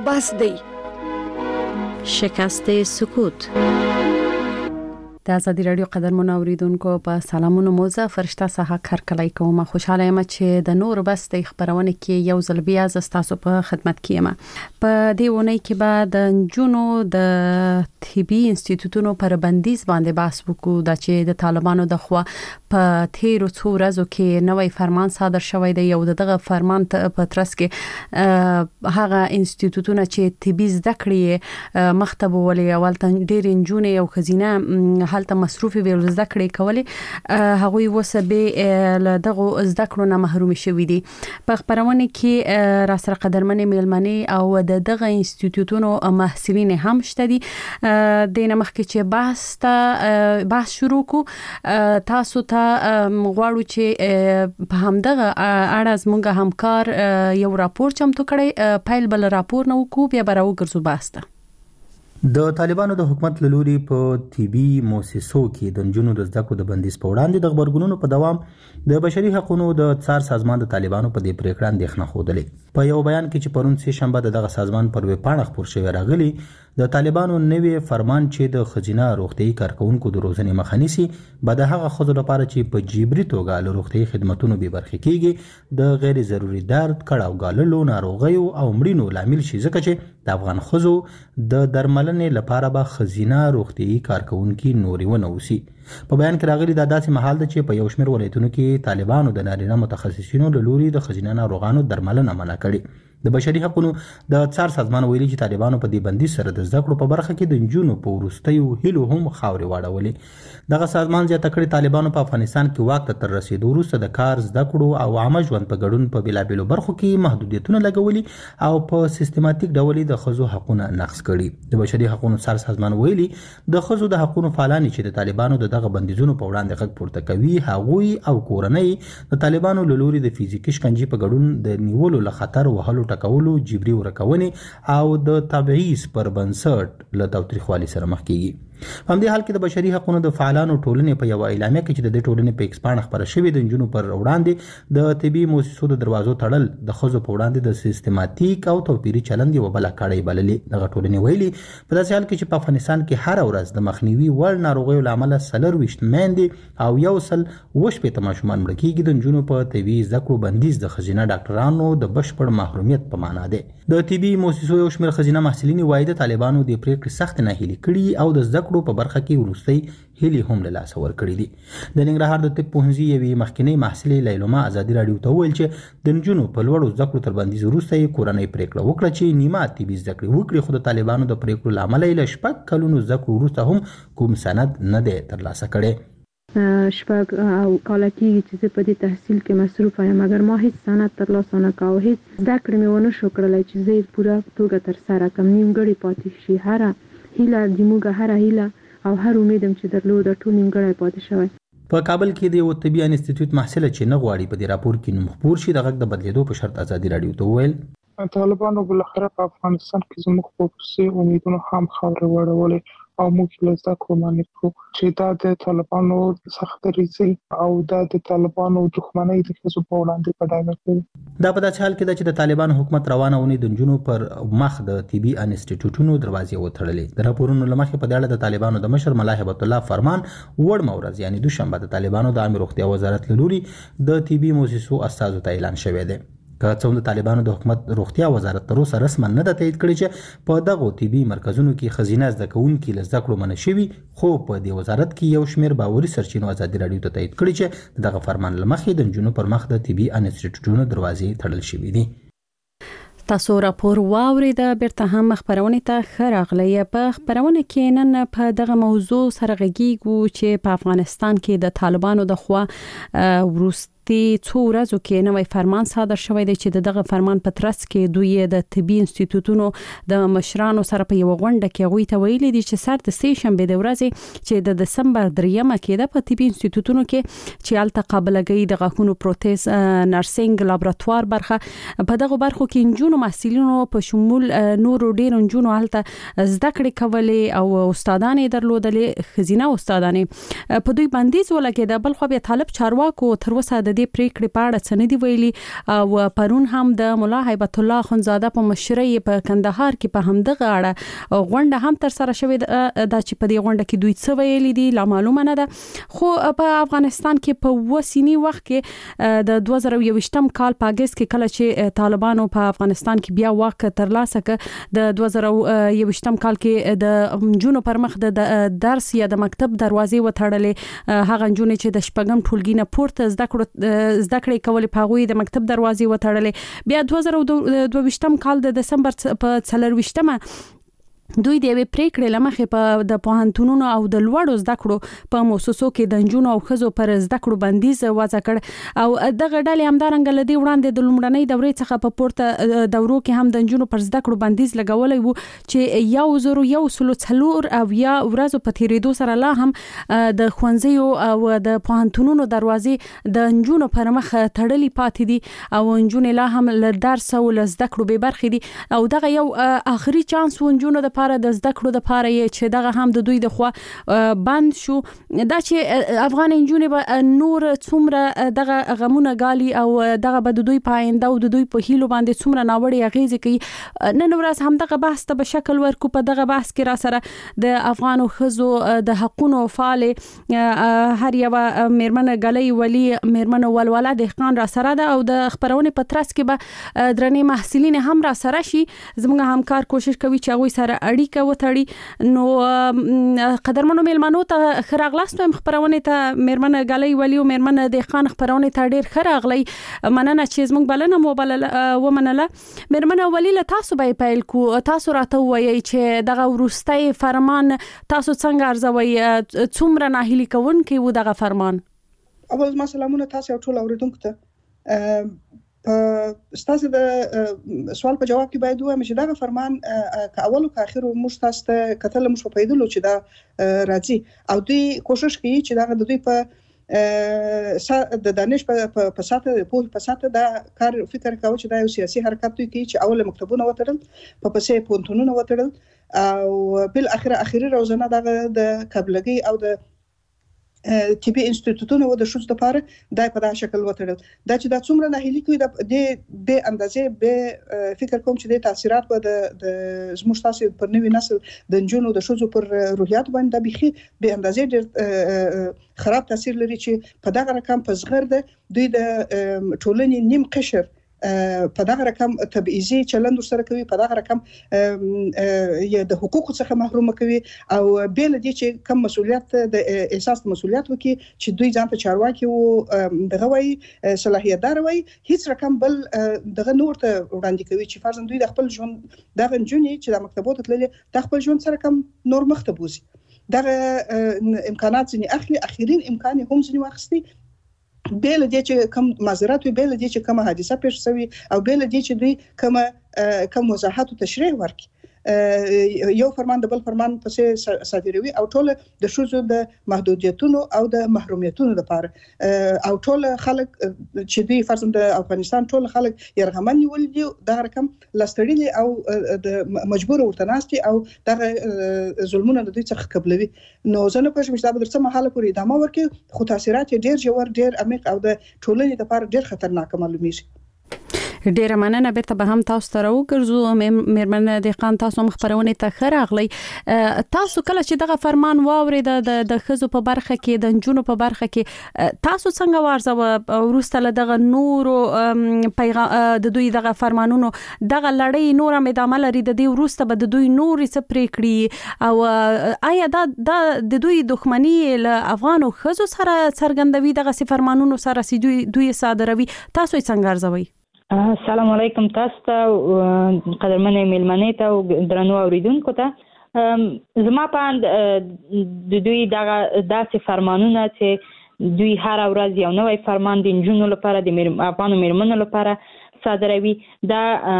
بس دی. شکست سکوت. د ازادي رادیو قدرمن اوریدونکو په سلامونو موزه فرشته سه کارکلای کوم. خوشاله یم چې د نور بس د خبرونه کې یو ځل بیا تاسو په خدمت کې یم. په دې ونې کې به د جنونو د طبي انسټیټیوټونو پر بندیز باندې بحث وکړو د چې د طالبانو د خوا په تیرو څو ورځو کې نوې فرمان صادر شوی دی. یو دغه فرمان په ترڅ کې هغه انسټیټیوټونه چې طبي زده کړې مختب ولې اول ډېر انجونې او خزینه حالت مصروفي به زده کړې کولې هغوی وسبه له دغه زده کړو نه محروم شوي دي. په خبرونه کې را سره قدرمنې میلمنې او دغه انسټیټیوټونو محصلین هم شته دي. د نمخکې چې بحث شروع کو تاسو ته غواړو چې په همدغه اړه زموږ همکار یو راپور چمتو کړي. پایل بل راپور نو کو بیا براو ګرځو باسته. د طالبانو د حکومت لوري په طبي مؤسسو کې د جنونو د زده کړو د بندیز په وړاندې د خبرګونونو په دوام د بشري حقوقو د څار سازمان د طالبانو په دې پریکړه اندېښنه خوده. په یو بیان کې چې پرون سه شنبه دغه سازمان پر ویب پاڼه خبر شوی راغلی د طالبانو نوې فرمان چې د خزینه روغتيایي کارکونکو د روزنې مخه نیسي به د هغه خزو لپاره چې په جبري توګه له روغتيایي خدماتونو به برخه کیږي د غیر ضروري درد کړهو غاللو ناروغیو او مړینو لامل شي ځکه چې د افغان خزو د درملنې لپاره به خزینه روغتيایي کارکونکو نوري ونوسي. په بیان کې راغلي دا داسې محل ده چې په یو شمېر ولایتونو کې طالبانو د نارینه متخصصینو له لوري د خزینه ناروغانو درملنه منع کړې. د بشري حقوقو د څار سازمان ویلي چې طالبانو په دې بندیز سره د زده کړو په برخه کې د جنونو په ورستیو هیلو هم خاورې واړولې. دغه سازمان زیاته کړي طالبانو په افغانستان کې واک ته تر رسیدو وروسته د کار زده کړو او عامه ژوند په ګډون په بیلابېلو برخو کې محدودیتونه لګولي او په سیستماتیک ډول د ښځو حقوقونه نقض کړي. د بشري حقوقو څار سازمان ویلي د ښځو د حقوقو فعالان چې د طالبانو دغه بندیزونو په وړاندې غږ پورته کوي هغوی او کورنۍ د طالبانو له لوري د فزیکي شکنجې په ګډون د نیولو له خطر وهلو ټکولو جبري ورکونې او د تبعیض پر بنسټ له تاوتریخوالي سره مخ کیږي. په همدې حال کې د بشري حقوقو د فعالانو ټولنې په یو اعلامیه کې چې د دې ټولنې په ایکس پاڼه خبره شوې د جنونو پر وړاندې د طبي مؤسسو د دروازو تړل د خزو په وړاندې د سیستماتیک او توپیري چلند یو بل کړی بللې. دغه ټولنې ویلي په داسې حال کې چې په افغانستان کې هر ورځ د مخنیوي وړ ناروغیو لامل 24 میندې او یو سل وشپې تماشومان مړ کیږي. د جنونو په طبي زده کړو بندیز د خزینه ډاکټرانو د بشپړ محرومیت په معنا ده. د طبي مؤسسو یو شمېر خزینه محصلین وايي د طالبانو د پریکړې سخت ناهیلي کړي او د زده کړو په برخه کې ورستي هلي هم له لاس ور کړی دي. د ننګرهار د طب پوهنځي یوې مخکینی محصلې لیلوما ازادي رادیو ته ویل چې د نجونو په لوړو زده کړو تر بندیز وروسته یې کورنۍ پریکړه وکړه چې نیمه طبي زده کړې وکړي خو د طالبانو د پریکړو لامل یې له شپږ کلونو زده کړو وروسته هم کوم سند نه دی ترلاسه کړی. شپږ او کال کېږي چې زه په دې تحصیل کې مصروفه یم مګر ما هیڅ سند ترلاسه نه کاوه. هیڅ زده کړې مې ونه شو کړلی چې زه یې پوره توګه ترسره کړم. نیمګړې پاتې شي. هره هیله زموږ هره هیله او هر امیدم چې درلوده ټول نیمګړی پاتې شوی. په کابل کې د یو طبي انسټیټیوټ محصله چې نه غواړي په دې راپور کې نوم خپور شي د غږ د بدلیدو په شرط ازادي رادیو ته وویل طالبانو بالاخره په افغانستان کې زموږ په پسې امیدونه هم خاورې واړولې او موږ له زده کړو منع کړو چې دا د طالبانو سخت ریزي او د طالبانو دښمنۍ د ښځو په وړاندې په ډاګه کوي. دا په داسې حال کې ده چې د طالبانو حکومت روانه اونۍ د نجونو پر مخ د طبي انسټیټیوټونو دروازې وتړلې. د راپورونو له مخې په دې اړه د طالبانو د مشر ملا هیبت الله فرمان وړمه ورځ یعنی دوشنبه د طالبانو د عامه روغتیا وزارت له لوري د طبي مؤسسو استازو ته اعلان شوی دی. که څومره د طالبانو د حکومت روغتیا وزارت تر اوسه رسما نه ده تایید کړی چې په دغه طبي مرکزونو کې خزینه زده کوونکي له زده کړو منع شوي خو په دې وزارت کې یو شمېر باوري سرچینو ازادي رادیو ته تایید کړی چې دغه فرمان له مخې د نجونو پر مخ د طبي انسټیټیوټونو دروازې تړل شوي دي. تاسو راپور واورید بیرته هم خبرونه ته خراغلی. په خبرونه کې نن په دغه موضوع سره غږیږو چې په افغانستان کې د طالبانو د خوا وروست څو ورځو کې نوې فرمان صادر شوی دی چې دغه فرمان په ترڅ کې دوی د طبي انسټیټیوټونو د مشرانو سره په یو غونډه کې غوي ته ویلي دي چې سر د سه شنبه د ورځې چې د دسمبر 3مه کې د طبي انسټیټیوټونو کې چې الته قابلګي د غاښونو پروتز نرسنګ لابراتوار برخه په دغه برخو کې انجونو محصلینو په شمول نورو ډیر انجونو الته زده کړې کولې او استادانې درلودلې خزینه استادانې په دوی بندیز ولګید. بل خو به طالب چارواکو تر وسه د دې پریکړې په اړه څه نه دی ویلي او پرون هم د مولا هیبت الله خنزاده په مشرۍ په کندهار کې په همدغه اړه غونډه هم تر سره شوې د چې په دې غونډه کې دوی څه ویلي دي لا معلومه نه ده خو په افغانستان کې په وسینی وخت کې د 2021م کال په اگست کې کله چې طالبانو په افغانستان کې بیا واک ترلاسه کړ د 2021م کال کې د جنونو پر مخ د درس یا د مکتب دروازې وتړلې هغه جنونې چې د شپږم ټولګي نه پورته زده کړې کولې په غوي د مکتب دروازې وتړلې بیا 2022م کال د دسمبر په 24مه دوی د یوې پریکړې لمخې په د پوهنتونونو او د لوړو زده کړو په مؤسسو کې د نجونو او ښځو پر زده کړو بندیز وضع کړ او دغه ډلې همدارنګه لدی وړاندې د لومړنۍ دورې څخه په پورته دورو کې هم د نجونو پر زده کړو بندیز لګولای وو چې 1,104 او یا ورځو په تیریدو سره لا هم د ښوونځیو او د پوهنتونونو دروازې د نجونو پر مخ تړلې پاتې دي او نجونې لا هم له درس او له زده کړو به برخې دي او دغه یو آخري چانس ونجونو د د زده کړو د پاره چې دغه هم د دوی د خوا بند شو دا چې افغان نجونې به نور څومره دغه غمونه غالي او دغه به د دوی پاینده او د دوی په هیلو باندې څومره ناوړي اغیزې کوي نن ورځ هم دغه بحث ته به شکل ورکو په دغه بحث کې را سره د افغان ښځو د حقونو فعال هر یو میرمن غلې ولی میرمن ولوله دهقان را سره ده او د خبرونه په ترڅ کې به درنې محصلین هم را سره شي زموږ همکار کوشش کوي چې هغه سره اړیکه وتړي نو قدرمنو میلمنو ته خراغلاست خبرونه ته میرمن غلې ولی او میرمن دهقان خبرونه ته ډیر خراغلی مننه چې زموږ بلنه مو ومنله میرمن ولی له تاسو به پیل کو تاسو راته وایي چې دغه ورستۍ فرمان تاسو څنګه ارزوي څومره ناهیلي کوونکی و دغه فرمان اول ما سلامونه تاسو ټول اوریدونکو ته ستاسو د سوال په جواب کې باید وایم چې دا فرمان که اول او که اخر موږ تاسو ته کتل موږ په پیدلو چې دا راځي او دوی کوشش کوي چې دا د دوی په د دانش په ساته په ساته دا کار فکر کاوه چې دا یو سیاسي حرکت دوی کوي چې اول مکتبونه وتړل په پسې پونتونونه وتړل او بل اخري روزنه د قبلګي او د طبي انسټیټیوټونو د شوز لپاره دای په دا شکل وتړل دا چې دا څومره ناهیلي کوي د اندازې به فکر کوم چې د تاثیرات به د زموږ تاسو پر نوې نسل د جنونو د شوزو پر روحیات باندې بيخي به اندازې ډېر خراب تاثیر لري چې په دغه رقم په صغر ده دوی د ټولنې نیم قشر په دغه رقم تبعیضي چلند سره کوي په دغه رقم یا د حقوقو څخه محروم کوي او بل دي چې کم مسولیت د احساس مسولیت وکي چې دوی ځان ته چارواکي او دغه وای صلاحیتدار وای هیڅ رقم بل دغه نور ته وړاندې کوي چې فرضاً دوی د خپل ژوند دغه جنونی چې د مکتبونو تللي د خپل ژوند سره کم نور مخته بوزي دغه امکانات ځنی اخرین امکان هم ځنی واخستي بیل دي چې کوم معذرت وي بیل دي چې کوم حادثه پیښ شوی او بیل دي چې دوی کوم وضاحت او تشریح ورکړي یو فرمان د بل فرمان پسې صادروي او ټول د شوزو د محدودیتونو او د محرومیتونو لپاره او ټول خلک چې دوی فرض د افغانستان ټول خلک يرغمن نیول دي دا رقم لاستړي او د مجبور ورتناستي او د ظلمونه د دوی څخه قبلوي نو زه نه پوهیږم چې دا به تر څه مهاله پورې ادامه ورکړي خو تاثیرات ډېر ژور ډېر عمیق او د ټولنې لپاره ډېر خطرناک معلومیږي ډیره مننه بیرته به هم تاسو ته راوګرځو میرمن دهقان تاسو مخبرونه ته خراغلی تاسو کله چې دغه فرمان واورید د خزو په برخه کې د جنونو په برخه کې تاسو څنګه وارزه ورسته دغه نور پیغام د دوی دغه فرمانونو دغه لړۍ نور هم ادامه لري د دې ورسته به د دوی نور څه پریکړي او آیا د دوی دښمنی له افغانو خزو سره څرګندوي دغه فرمانونو سره دوی صادروي تاسو څنګه ارزوي السلام علیکم تاسو ته قدرمنې میلمنې ته او درنو اوریدونکو ته زما په د دوی داسې فرمانونه چې دوی هر ورځ یو نوی فرمان د نجونو لپاره د افغانو میرمنو لپاره صادروي دا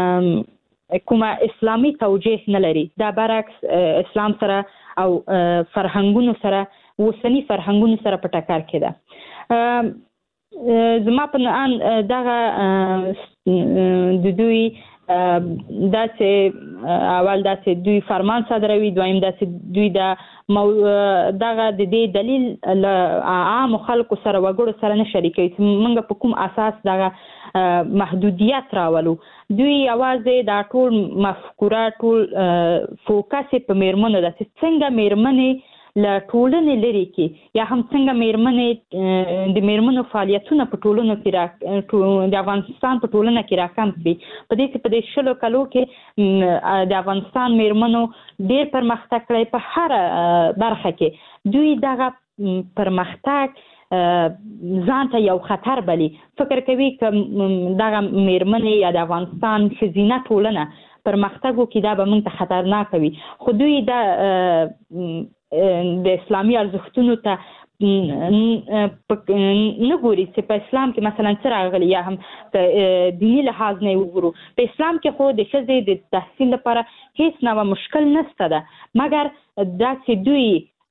کومه اسلامي توجیه نه لري دا برعکس اسلام سره او فرهنګونو سره وسنی فرهنګونو سره په ټکر کې ده زما په ان دغه د دوی دا چې اول دا چې دوی فرمان صادروي، دویم دا چې دوی دغه د دې دلیل عام خلکو سره وګړو سره نه شریکوي چې موږ په کوم اساس دغه محدودیت راولو. دوی یوازې دا ټول مفکوره ټول فوکس په میرمنو ده چې څنګه میرمنې له ټولنې لرې کې یا هم څنګه میرمنې د میرمنو فعالیتونه په ټولنو کې د افغانستان په ټولنه کې راکم کړي. په دې چې په دې 20 کالو کې د افغانستان میرمنو ډېر پرمختګ کړی په هر برخه کې. دوی دغه پرمختګ ځان ته یو خطر بلي، فکر کوي که دغه میرمنې یا د افغانستان ښځینه ټولنه پرمختګ وکړي دا به موږ ته خطرناک وي. خو دوی د اسلامي ارزښتونو ته نه ګوري چې په اسلام کې مثلا څه راغلي یا هم په دیني لحاظ نه وګورو. په اسلام کې خو د ښځې د تحصیل لپاره هیڅ نوع مشکل نشته ده، مګر دا چې دوی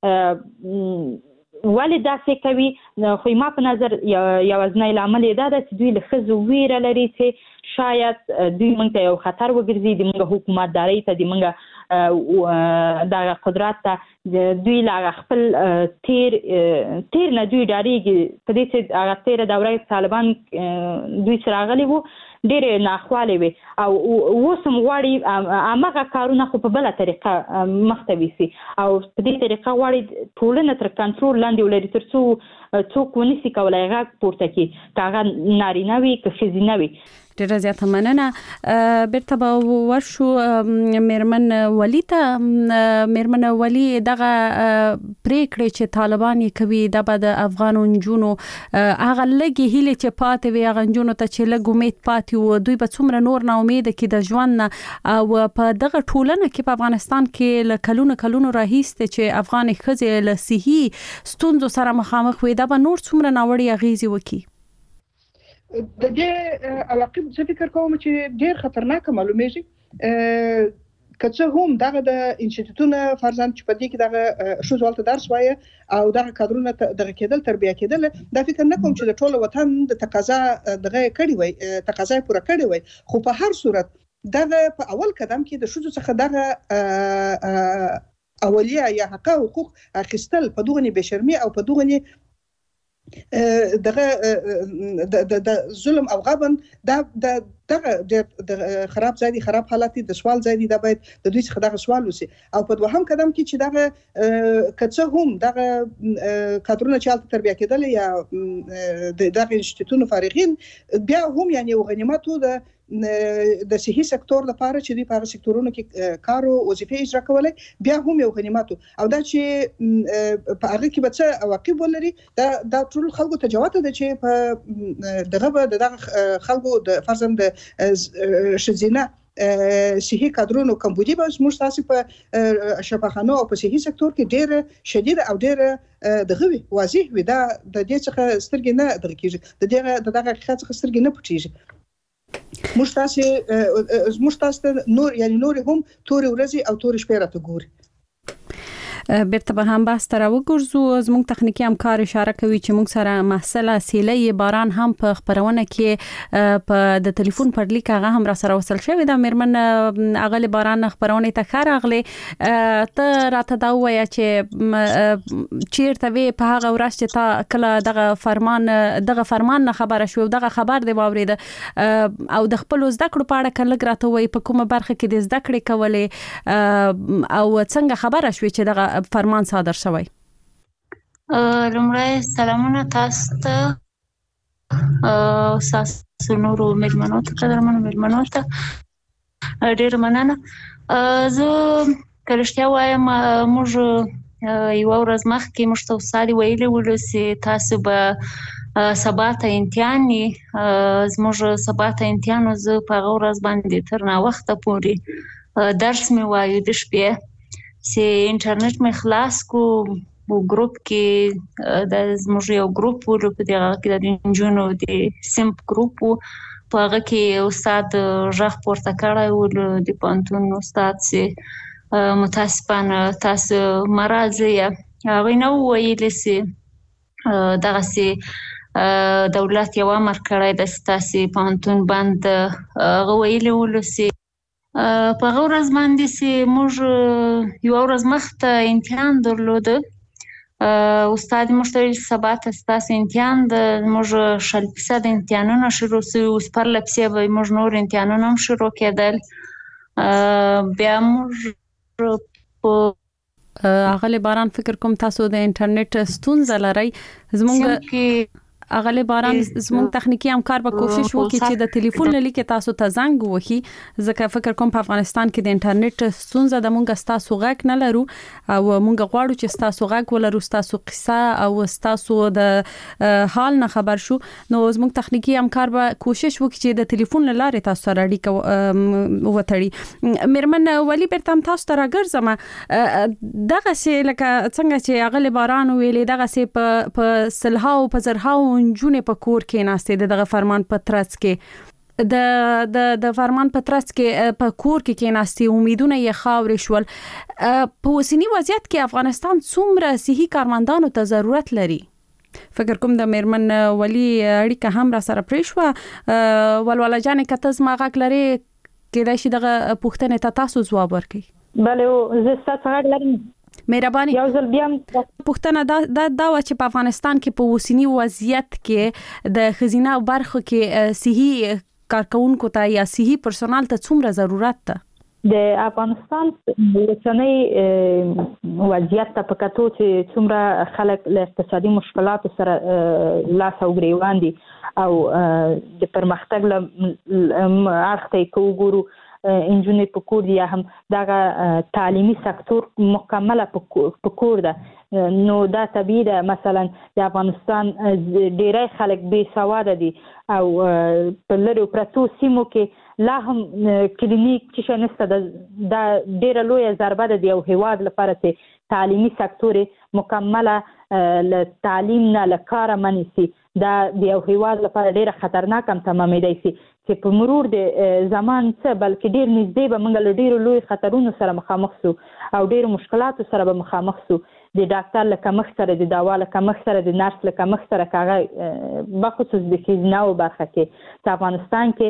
ولې داسې کوي خو ما په نظر یوازینی لامل یې دا ده چې دوی له ښځو ویره لري چې شاید دوی موږ ته یو خطر وګرځي، د موږ حکومتدارۍ ته، د موږ دغه قدرت ته دوی له خپل تیر نه دوی ډارېږي. په دې چې هغه تېره دوره طالبان دوی چې راغلي وو ډېرې ناخوالې وې او اوس هم غواړي همغه کارونه خو په بله طریقه مخته ویسي او په دې طریقه غواړي ټولنه تر کنټرول لاندې ولري تر څو څوک ونسي کولی غږ پورته کړي، که هغه نارینه وي که ښځینه وي. ډیره زیاته مننه. بیرته به ورشو میرمن ولی ته. میرمن ولی دغه پریکړې چې طالبان یې کوي دا به د افغان نجونو هغه لږې هیلې چې پاتې وي هغه نجونو ته چې لږ امید پاتې و دوی به څومره نور نا امیده کې د ژوند نه او په دغه ټولنه کې په افغانستان کې له کلونو راهیسته چې افغان ښځې له صحي ستونزو سره مخامخ وي دا به نور څومره ناوړه اغیزې وکړي. د دې علاقه زه فکر کوم چې ډیر خطرناک معلومیږي. که څه هم دغه د انسټیټیوټونو فرضاً چې په دې کې دغه شوزوالته درس وایي او دغه کادرونه دغه کېدل تربیه کېدل، دا فکر نه کوم چې د ټولو وطن د تقاضا دغه کړي وي، تقاضا پوره کړي وي. خو په هر صورت دغه په اول قدم کې د شوزو څخه دغه اولیه یا حقوق اخیستل په دغه بشرمي او په دغه د ظلم او غبن دغه خراب ځای دي، خراب حالت د سوال ځای دي، دا باید د دوی څخه دغه سوال وسی. او په دوهم قدم کې چې دغه کڅه هم دغه کادرونه چې حالت تربیه کېدل یا دغه انسټیټیوټونو فارغین بیا هم یعنی غنیمت د صحي سکتور لپاره چې دوی په هغه سکتورونو کې کار او وظیفې اجرا کولای بیا هم یو غنیمت او دا چې په هغه کې به څه عواقب ولري دا ټول خلکو ته جواب ده چې په دغه خلکو د فرضاً د شزینه صحي کادرونو کمبودي به موږ تاسو په شفاخانو او په صحي سکتور کې ډېر شدید او ډېر دغه واضح وي. دا د دې څخه سترګې نه دغه کېږي، دغه حقیقت څخه سترګې نه پټېږي. موږ تاسو نور یعنی نور هم تور ورځي او تور شپه راته ګوري. بیرته به هم بحث تر وګرځو. زموږ تخنیکی همکار اشاره کوي چې موږ سره مسله سیلې باران هم په خبرونه کې په د ټلیفون پر لیک هغه هم را سره وصل شوی دا میرمن اغلی باران خبرونه ته خراغله ته راته دا وایي چې چیرته وی په هغه ورځ چې تا کله دغه فرمان نه خبره شو دغه خبر دی واورید او د خپل زده کړو په اړه کله راته وایي په کومه برخه کې د زده کړې کولې او څنګه خبره شوې چې دغه فرمان صادر شوی. لومړی سلامونه تاسو ته تاسو نورو مېلمنو ته قدرمنو مېلمنو ته ډېر مننه. زه که رښتیا وایم موږ یوه ورځ مخکې موږ ته استاد ویلي ول چې تاسو به سبا ته امتحان زموږ سبا ته امتحان زه په هغه ورځ باندې تر ناوخته پورې درس مې وایو د شپې چې انټرنیټ مې خلاص کو په ګروپ کې د زموږ یو ګروپ ولو په دغه کې د انجونو د سیمپ ګروپ په هغه کې استاد ژغ پورته کړی ول د پانتون استاد چې متاسفانه تاسو مرزه هغه نو ویل چې دغه چې دولت یو امر کړی د ستاسي پانتون بند غویلې ولسی په ورځ باندې سي موږ یو ورځ مخته امتحان درلوده استاد مشتری سبا ته ستاسو امتحان د موږ 100% امتحانونه شروع سو اوس پر لپسې به موږ نور امتحانونه هم شروع کېدل بیا موږ اغلی باران فکر کوم تاسو د انټرنیټ ستونزه لرئ زموږ اغلی باران زموږ تخنیکی همکار به کوشش وکړي چې د ټلیفون لیکه تاسو ته زنګ وهي ځکه فکر کوم په افغانستان کې د انټرنیټ ستونزه د مونږ تاسو غږ نه لرو او مونږ غواړو چې تاسو غږ ولرو تاسو قصه او تاسو د حال نه خبر شو نو زموږ تخنیکی همکار به کوشش وکړي چې د ټلیفون لاره تاسو سره اړیکه وتړي مرمن ولی برتم تاسو ته راګرځم دغه سه لکه څنګه چې اغلی باران ویلې دغه سه په سلهاو په زرهاو جون په کور کې ناشته دغه فرمان پترڅ کې د فرمان پترڅ کې په کور کې ناشته امیدونه یې خاورې شول په وسنی وضعیت کې افغانستان څومره صحي کارمندانو ته ضرورت لري فکر کوم د میرمن ولی اړیکه هم را سره پریښو ولولا جان کته زما غږ لري کېدای شي دغه پوښتنه ته تاسو ځواب ورکړئ بله زه ستاسو غږ لرم مهرباني یو ځل بیا پوښتنه دا و چې په افغانستان کې په وسنی وضعیت کې د خزینه برخه کې صحي کارکونکو ته یا صحي پرسونال ته څومره ضرورت ده د افغانستان وسنی وضعیت ته په کتو چې څومره خلک له اقتصادي مشکلاتو سره لاس او ګریوان دي او د پرمختګ له اړخ ته وګورو انجونې په کور یا هم دغه تعلیمي سکتور مکمله په کور ده نو دا طبیعي ده مثلا د افغانستان ډیری خلک بې سواده دي او په لرو پرتو سیمو کې لا هم کلینیک چې نشته دا ډیره لویه ضربه ده د یو هیواد لپاره چې تعلیمي سکتور مکمله له تعلیم نه له کاره منې سي دا د یو هیواد لپاره ډیره خطرناک هم تمامېدای شي چې په مرور د زمان څه بلکې ډیر نږدې به موږ له ډیرو لوی خطرونو سره مخامخ سو او ډیرو مشکلاتو سره به مخامخ سو د ډاکټر له کمښت سره د دوا له کمښت سره د نرس له کمښت سره کاغه بخصوص د ښځینه برخه کې په افغانستان کې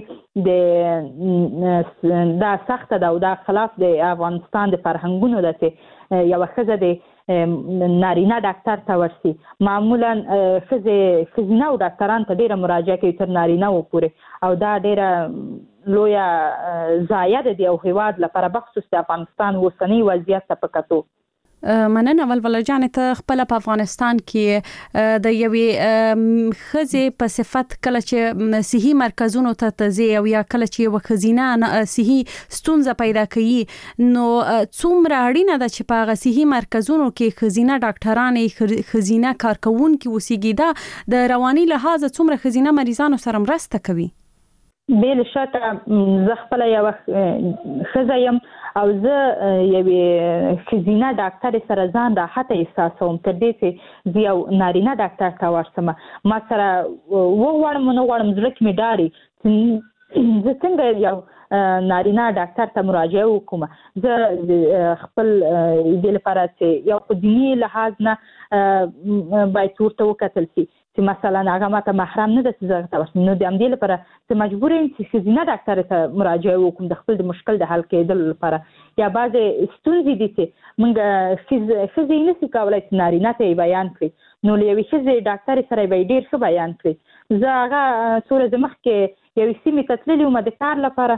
دا سخته ده او دا خلاف د افغانستان د فرهنګونو ده چې یو ښځه د نارینه ډاکټر ته ورسي معمولا ښځینه او ډاکټران ته ډیره مراجعه کوي تر نارینه و پورې او دا ډیره لویه ضایعه ده د یو هیواد لپاره بخصوص د افغانستان اوسنی وضعیت ته په کتو مننه ولولا جان ته خپل په افغانستان کې د یوې خزې په صفت کله چې صحي مرکزونو ته تزي او یا کله چې یو خزینه صحي ستونزه پیدا کوي نو څومره اړینه ده چې په صحي مرکزونو کې خزینه ډاکټرانې خزینه کارکونکو وسیږي دا د رواني لحاظ څومره خزینه مریضانو سره مرسته کوي بل شته زه خپل یو خزه يم او زه یوې خزینه ډاکټر سره ځان راحت احساسوم تر دې چې یو نارینه ډاکټر ته ورسم ما سره وغواړم نو غواړم زړه کې مې ډاري زه څنګه یو نارینه ډاکټر ته مراجعه وکم زه خپل دې لپاره چې یو په دیني لحاظ نه باید ورته وکتل شي چې مثلا هغه ماته محرم نه ده چې زه ته ورسم نو د همدې لپاره چې مجبور یم چې ښځینه ډاکټر ته مراجعه وکړم د خپل د مشکل د حل کېدلو لپاره یا بعضې ستونزې دي چې موږ ښځې نشي کولی چې نارینه ته یې بیان کړي نو له یوې ښځې ډاکټرې سره به یې ډېر ښه بیان کړي زه هغه څو ورځې مخکې یوې سیمې ته تللې وم د کار لپاره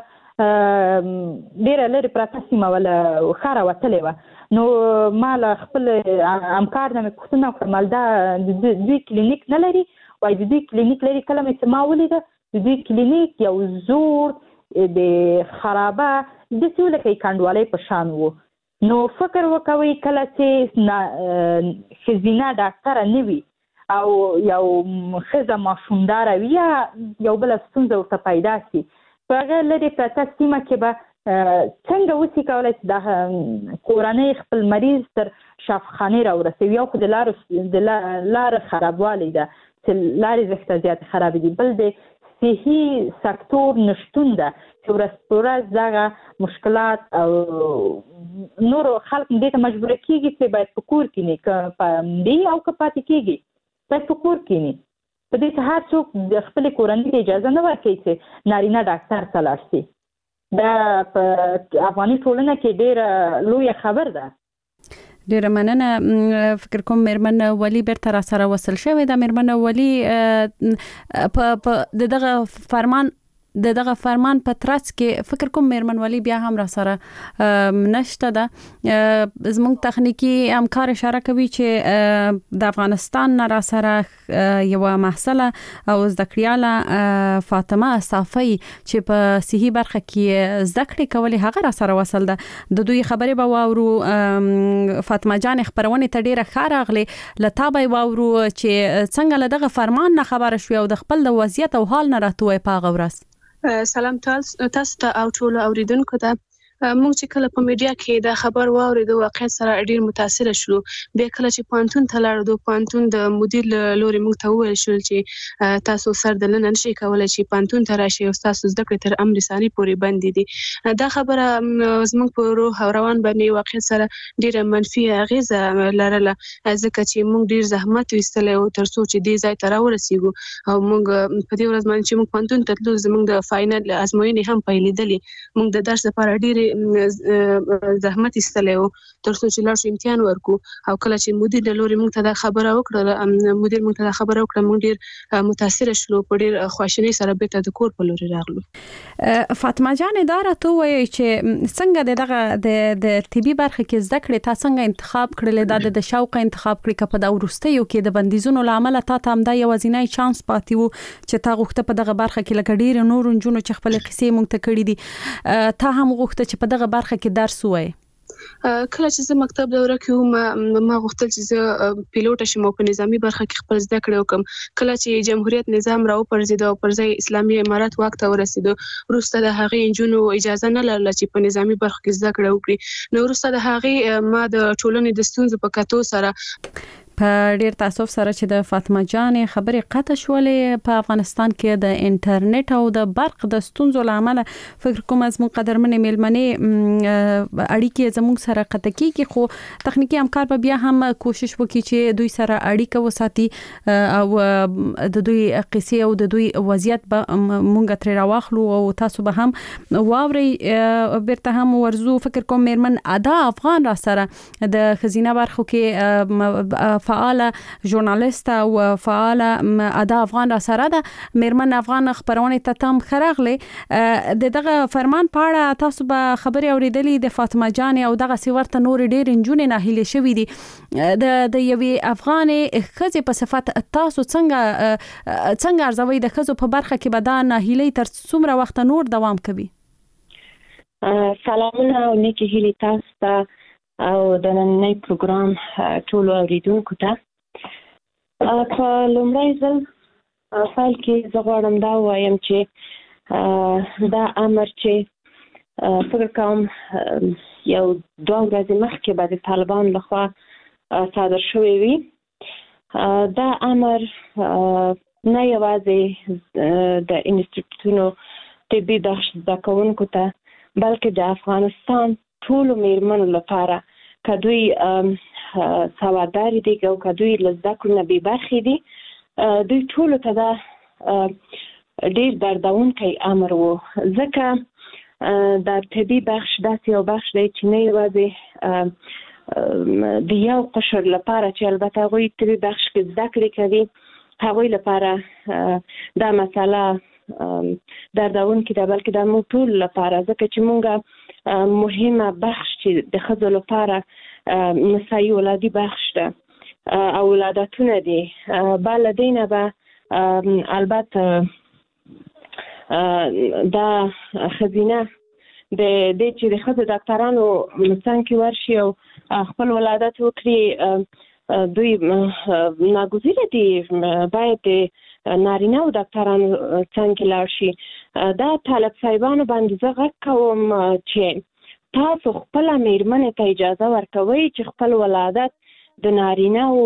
ډیره لري پراته سیمه ولا خاره وتلې وه نو ما له خپل همکار نه مې پوښتنه وکړه دا دوی کلینیک نه لري وایي د دوی کلینیک لري کله مې چې ما ولیده د دوی کلینیک یو زوړ د خرابه داسې لکه یې کنډوالۍ په شان و نو فکر وکوئ کله چې ښځینه ډاکټره نه وي او یو ښځه ماشومداره وي یا یو بله ستونزه ورته پیدا شي په هغه لرې پرته سیمه کې به څنګه وسي کولی چې د کورنۍ خپل مریض تر شفاخانې راورسوي یو خو د لارې خرابوالی ده چې لارې زښته زیاتې خرابې دي بل د صحي سکتور نشتون ده چې ورځ په ورځ دغه مشکلات او نورو خلک دې ته مجبوره کېږي چې باید په کور کښېني که او که پاتې کېږي باید په کور کښېني په دې کې هر څوک د خپل کورنۍ ته اجازه نه ورکوي چې نارینه ډاکټر ته لاړ شي. دا په افغاني ټولنه کې ډېره لویه خبر ده. ډیره مننه. فکر کوم میرمن ولی بیرته را سره وصل شوې ده. میرمن ولی په دغه فرمان په ترڅ کې فکر کوم میرمن ولی بیا هم را سره نشته ده. زموږ تخنیکی همکار اشاره کوي چې د افغانستان را سره یو محصله او زدکړیاله فاطمه صافی چې په صحي برخه کې زدکړې کولې هغه را سره وصل ده. د دوی خبرې به واورو. فاطمه جان خبرونه ته ډیره ښه راغلې. لته به واورو چې څنګه له دغه فرمان نه خبره شوې او د خپل د وضعیت او حال نه راټوي په غورس. سلام تاسو ته او ټول اوریدونکو ته. موږ چې کله په میډیا کې دا خبر واورېدو واقعیت سره ډیر متاثر شولو. بیا کله چې پانتون ته لاړو پانتون د مدیر لوري موږ ته وویل شول چې تاسو سر دلنه نشئ کولای چې پانتون ته راشي او تاسو زده کړې تر امر ثاني پورې بندې دي. دا خبره زموږ په روح او روان باندې واقعیت سره ډیره منفي اغیزه لرله ځکه چې موږ ډیر زحمت وستلې او تر څو چې دې ځای ته راورسیږو او موږ په دې ورځ باندې چې موږ پانتون ته تلو زموږ د فاینل ازموینې هم پیلېدلې. موږ د درس لپاره ډیر زحمت استلو تر څو چې لاړ امتحان ورکو او کله چې مدیر د لوري موږ ته دا خبره وکړه مدیر موږ ته دا خبره وکړه موږ ډیر متاثر شلو په ډیر خواشینی سره بیرته د کور په لوري راغلو. فاطمه جان اداره ته وایي چې څنګه دغه د طبي برخه کې زده کړې تا څنګه انتخاب کړل د شوق انتخاب کړی کپه د ورستیو کې د بندیزونو لامل تا هم دا یو ځینای چانس پاتې وو چې تا غوښته په دغه برخه کې لکه ډیر نور جنونو چې خپل قصې مونږ ته کړې دي تا هم غوښته چې په دغه برخه کې درس وای. کله چې زه مکتب دوره کې ما غوښتل چې زه پیلوټ شم او په نظامی برخه کې خپل زده کړې وکم. کله چې جمهوریت نظام راو پرځید او پر ځای اسلامي امارات واک ته ورسېدو وروسته د هغې انجونو اجازه نه لرله چې په نظامی برخه کې زده کړې وکړي. نو وروسته د هغې ما د ټولنې د ستونزو په کتو سره په ډیر تاسف سره چې د فاطمه جان خبرې قطع شولې په افغانستان کې د انټرنیټ او د برق د ستونزو لامل فکر کوم از مون قدرمن میلمنې اړیکې زموږ سره قطع کیږي خو تخنیکی همکار به بیا هم کوشش وکړي چې دوی سره اړیکه وساتي او د دوی قصې او د دوی وضعیت به مونږ تر راوخلو او تاسو به هم واوري. بیرته هم ورزو فکر کوم میرمن ادا افغان را سره د خزینه برخو کې فعال ژورنالیست او فعال ادا افغان را سره ده. میرمن افغان خبرونه ته تم خراغله دغه فرمان په اړه تاسو به خبري اوریدلې د فاطمه جان او دغه سیورته نور ډیر انجونې نه هلي شوې دي د یوې افغان خزې په صفت تاسو څنګه ارزوي د خزو په برخه کې بدان هلي تر څومره وخت نور دوام کوي. سلامونه او نیکی هلي تاسو ته او د نننۍ پروګرام ټول اوریدونکو ته. په لومړي ځل فایل کې زه غواړم دا وایم چې دا امر چې فکر کوم یو 2 ورځې مخکې به د طالبان لخوا صادر شوی وي. دا امر نه یوازې د انسټیټیوټونو طبي زده کوونکو ته بلکې د افغانستان ټول میرمنو لپاره کدوی سواداری دي او کدوی لزدکو نه بي برخې دي دوی ټول ته دا ډیر دردونکی امر وو ځکه د طبي بخش داسې یو بخش دی چې نه یوازې د یو قشر لپاره چې البته هغوی طبي بخش کې زده کړې کوي هغوی لپاره دا مسله دردونکی ده بلکې د موږ ټول لپاره ځکه چې موږ مهمه بخش چې د ښځو لپاره نسایي ولادي بخش ده او ولادتونه دي. بله دینه به البته دا خزینه د دې چې د ښځو ډاکټرانو څنګ کې ورشي او خپل ولادت وکړي دوی ناګزیره دي باید د نارینه او ډاکټرانو څنګ کې لاړ شي. دا طالب صاحبانو باندې زه غږ کوم چې تاسو خپل میرمنې ته اجازه ورکوئ چې خپل ولادت د نارینه او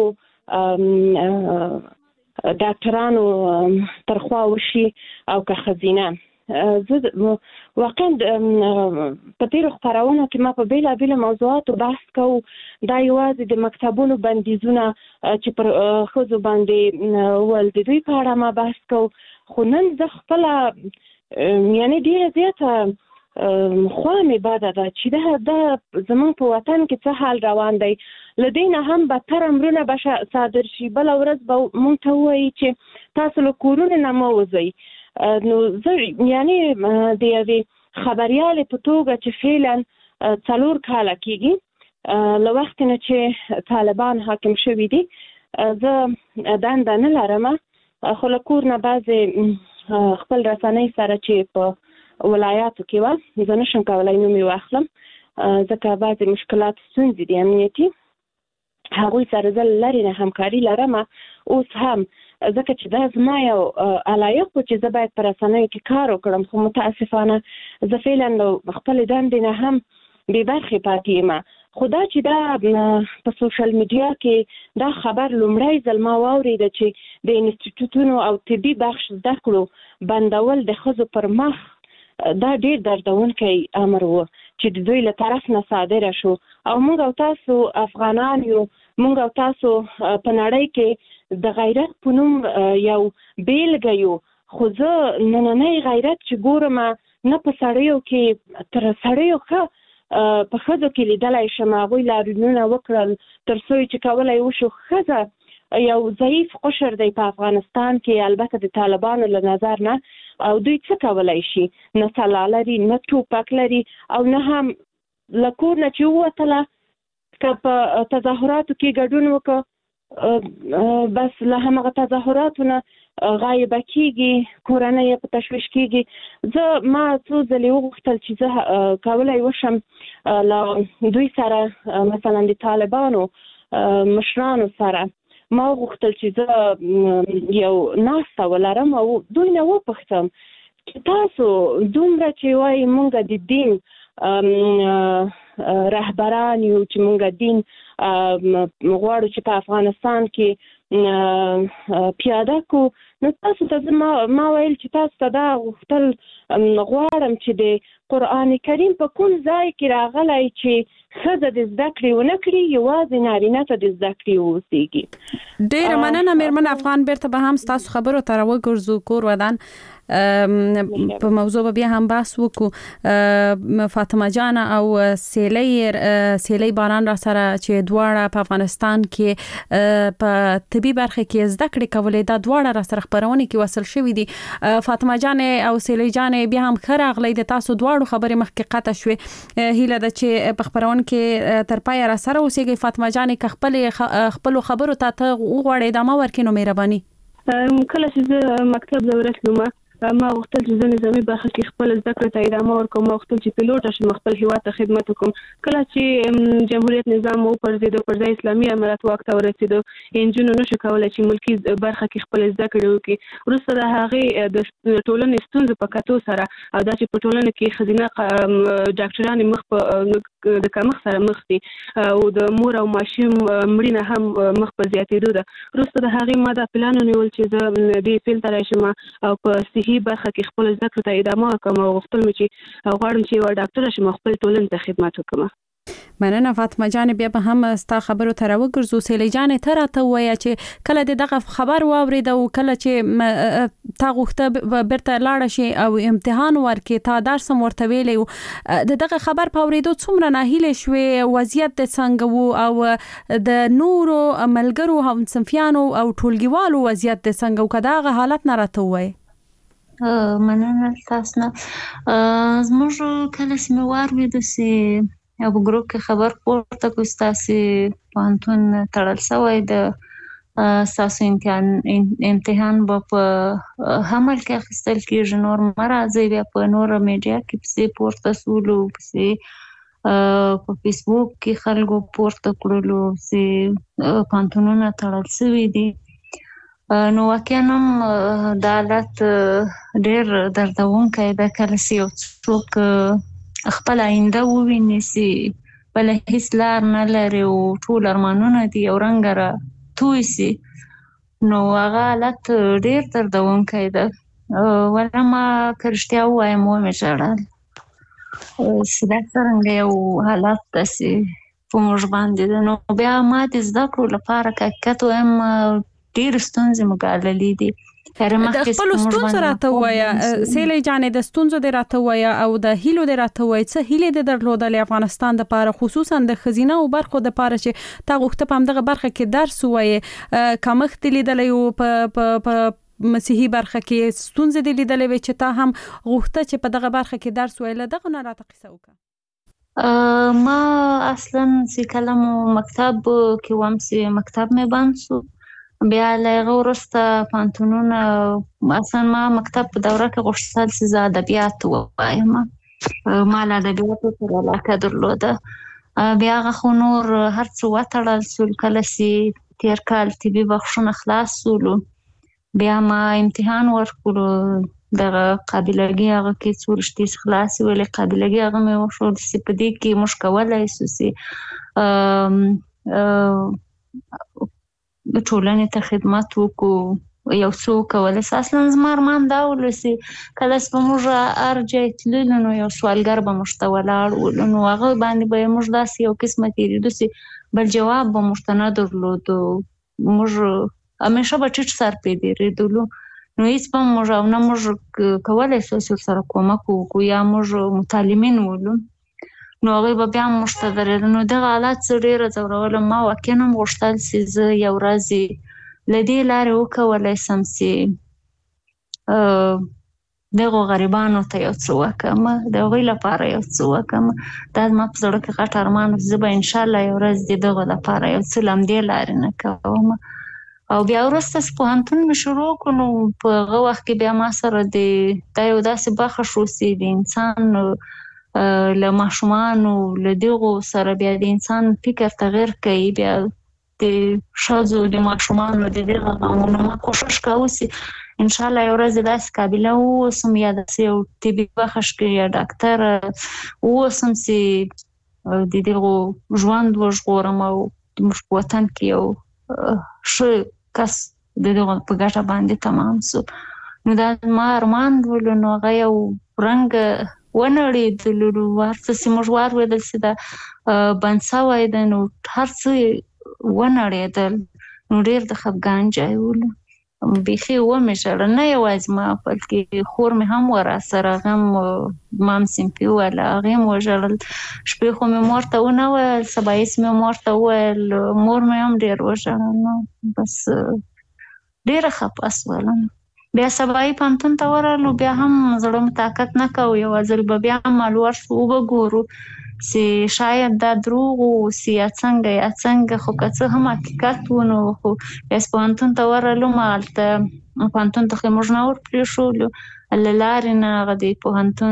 ډاکټرانو ترخوا وشي او که خزینه زه واقعا په تیرو خپرونو کې ما په بیلابیلو موضوعاتو بحث کوو. دا یوازې د مکتبونو بندیزونه چې پر ښځو باندې ول د دوی په اړه ما بحث کوو. خو نن زه خپله یعنې ډېره زیاته خوا مې بده ده چې دا زموږ په وطن کې څه حال روان دی. له دې نه هم بدتر امرونه به صادر شي. بله ورځ به موږ ته ووایي چې تاسو له کورونو نه مه وځئ. نو زه یعنې د یوې خبریالې په توګه چې فعلا 4 کاله کېږي له وخت نه چې طالبان حاکم شوي دي، زه دنده نه لرم. خو له کور نه بعضې خپل رسنۍ سره چې په ولایاتو کې وه، زه نشم کولی نوم یې واخلم ځکه بعضې مشکلات ستونزې دي امنیتي، هغوی سره زه لرې نه همکاري لرم. اوس هم ځکه چې دا زما یو علایق و چې زه باید په رسنیو کې کار وکړم، خو متاسفانه زه فعلا خپلې دندې نه هم بې برخې پاتې یم. خو دا چې دا په سوشل میډیا کې دا خبر لومړی ځل ما واورېده چې د انسټیټوټونو او طبي بخش زده کړو بندول د ښځو پر مخ، دا ډېر دردونکی امر و چې د دوی له طرف نه صادره شو. او موږ او تاسو افغانان یو، موږ او تاسو په نړۍ کې د غیرت په نوم یو بیلګه یو. خو زه نننی غیرت چې ګورم نه په سړیو کې تر سړیو ښه په ښځو کې لیدلی شم. هغوی لاریونونه وکړل تر څو چې کولی وشو. ښځه یو ضعیف قشر دی په افغانستان کې، البته د طالبانو له نظر نه. او دوی څه کولی شي؟ نه سلاح لري، نه ټوپک لري، او نه هم له کور نه چې ووتله که په تظاهراتو کې ګډون وکړه بس له همغه تظاهراتو نه غایبه کېږي، کورنۍ یې په تشویش کېږي. ما څو ځلې وغوښتل چې زه کولی وشم له دوی سره مثلا د طالبانو مشرانو سره ما وغوښتل چې زه یو ناسته ولرم او دوی نه وپوښتم چې تاسو دومره چې وایي موږ د دین رهبران یو، چې موږ دین غواړو چې په افغانستان کې پیاده کو، نو تاسو ته ما ویل چې تاسو ته دا غوښتل غواړم چې د قرآن کریم په کوم ځای کې راغلی چې ښځه د زده کړې ونه کړي، یوازې نارینه ته د زده کړې واوسېږي. ډېره مننه مېرمن افغان. بیرته به هم ستاسو خبرو ته راوګرځو. کور ودان په موضوع به بیا هم بحث وکړو. فاطمه جان او سیلی باران را سره چې دواړه په افغانستان کې په طبي برخه کې زده کړې کولې، دا دواړه را سره خبرونه کې وصل شوي دي. فاطمه جان او سیلی جان بیا هم ښه راغلی. د تاسو دواړو خبرې مخکې قطع شوې. هیله ده چې په خبرونه کې تر پایه را سره اوسېږئ. فاطمه جان که خپلو خبرو ته وغواړئ ادامه ورکړئ نو مهرباني. کله چې زه مکتب ته ورسېدم ما غوښتل چې زه نظامي برخه کې خپل زده کړې ته ادامه ورکړم. ما غوښتل چې پیلوټ شم، خپل هیواد ته خدمت وکړم. کله چې جمهوریت نظام وپرځېد، پر ځای اسلامي امارت واک ته ورسېدو، نجونو نشو کولی چې ملکي برخه کې خپل زده کړې وکړي. وروسته د هغې د ټولنې ستونزو په کتو سره او دا چې په ټولنه کې ښځینه ډاکټرانې مخ په د کمښت سره مخ دي او د مور او ماشوم مړینه هم مخ په زیاتېدو ده. وروسته د هغې ما دا پلان ونیول چې زه دې فیلډ ته راشم او په صحي برخه کې خپل زده کړو ته ادامه ورکړم او غوښتل مې چې غواړم چې یوه ډاکټره شم او خپل ټولنې ته خدمت وکړم. مننه فاطمه جان. بیا به هم ستا خبرو ته راوګرځو. سیلی جان ته راته ووایه چې کله د دغه خبر واورېده او کله چې تا غوښته بیرته لاړه شي او امتحان ورکړې، تا درس هم ورته ویلی و، د دغه خبر په اورېدو څومره ناهیلې شوې؟ وضعیت دې څنګه و او د نورو ملګرو همصنفیانو او ټولګیوالو وضعیت دې څنګه و؟ که د هغه حالت نه راته ووایې. مننه تاسو نه. زموږ کله چې مې واورېده چې یو په ګروپ کې خبر پورته کړو ستاسې پوهنتون تړل شوی د ستاسو امتحان به په حمل کې اخیستل کېږي، نور مه راځئ. بیا په نوره میډیا کې پسې پورته سولو، پسې په فیسبوک کې خلکو پورته کړلو چې پوهنتونونه تړل شوي دي. نو واقعا هم دا حالت ډېر دردونکی ده. کله چې یو څوک خپل آینده وویني چې بله هیڅ لار نه لري او ټول ارمانونه دي یو رنګه را توی سي، نو هغه حالت ډېر دردونکی ده. ولما کرشتیا وایم مې ژړل سدا څنګه یو حالات داسې په موږ باندې ده. نو بیا ما د زده کړو لپاره که حقیقت وایم ډېرې ستونزې مو ګاللې دي. د خپلو ستونزو راته ووایه سیلۍ جانې، د ستونزو دې راته ووایه او د هیلو دې راته ووایه. څه هیلې دې درلودلې افغانستان دپاره، خصوصا د ښځینه‌و برخو دپاره چې تا غوښته په همدغه برخه کې درس ووایې، کمښت دې لیدلی و په مسیحي برخه کې، ستونزې دې لیدلې وې چې تا هم غوښته چې په دغه برخه کې درس ووایې. له دغه نه راته قصه وکړه. ما اصلا چې کله مو مکتب کې وم چې مکتب مې بند شو، بیا له هغه وروسته پوهنتونونه اصلا ما مکتب په دوره کې غوښتل چې زه ادبیات ووایم، ما له ادبیاتو سره علاقه درلوده. بیا هغه خو نور هر څه وتړل شول. کله چې تېر کال طبي بخښونه خلاص شولو بیا ما امتحان ورکړو دغه قابلګي هغه کې څو رشتې خلاصې ویلې قابلګي هغه مې وښود چې په دې کې موږ کولی شو چې ټولنې ته خدمت وکړو، یو څه وکولی شو. اصلا زما ارمان دا ولو چې کله چې به موږ هر ځای تللو نو یو سوالګر به موږ ته ولاړ ولو، نو هغه باندې به موږ داسې یو قسمه تېرېدو چې بل جواب به موږ ته نه درلودو، موږ همیشه به ټیټ سر پې تېرېدلو، نو هېڅ به موږ او نه موږ کولی شو چې ورسره کومک وکړو یا موږ متعلمین ولو، نو هغوی به بیا هم موږ ته درېدل. نو دغه حالات څه ډېره ځورولم. ما واقعا هم غوښتل چې زه یو ورځ له دې لارې وکولی شم چې دغو غریبانو ته یو څه وکړم، د هغوی لپاره یو څه وکړم. دا زما په زړه کې غټ ارمان و چې زه به انشاءالله یو ورځ د دغو لپاره یو څه له همدې لارې نه کوم. او بیا وروسته چې پوهنتون مې شروع کړو نو په هغه وخت کې بیا ما سره دا یو داسې برخه شو چې د انسان له ماشومانو له دغو سره بیا د انسان فکر تغیر کوي. بیا د ښځو د ماشومانو د دغه غمونو ما کوشش کوو چې انشاءالله یو ورځ داسې قابله واوسم یا داسې یو طبي بخش کې یا ډاکټر واوسم چې د دغو ژوند وژغورم او زموږ په وطن کې یو ښه کس د دغو په ګټه باندې تمام شو. نو دا زما ارمان ولو، نو هغه یو رنګ ونړېدلو، هر څه چې موږ واورېدل چې دا بند شوی دی نو هر څه ونړېدل، نو ډېر د خفګان ځای ولو. بیخي ومې ژړل، نه یوازې ما بلکې خور مې هم وه راسره، هغه هم ما هم سیمپي وویله، هغې هم وژړل. شپې خو مې مور ته ونه ویل، سبایس مې مور ته وویل، مور مې هم ډېر وژړل. نو بس ډېره خفه شولم. بیا سبایي پوهنتون ته ورغلو، بیا هم زړه مې طاقت نه کوو، یوه ځل به بیا هم مالور شو وبګورو چې شاید دا دروغ و چې یا څنګه خو که څه هم حقیقت و نو خو بیا پوهنتون ته ورغلو. هلته پوهنتون ته خو موږ نه ورپرېښولو، له لارې نه هغه د پوهنتون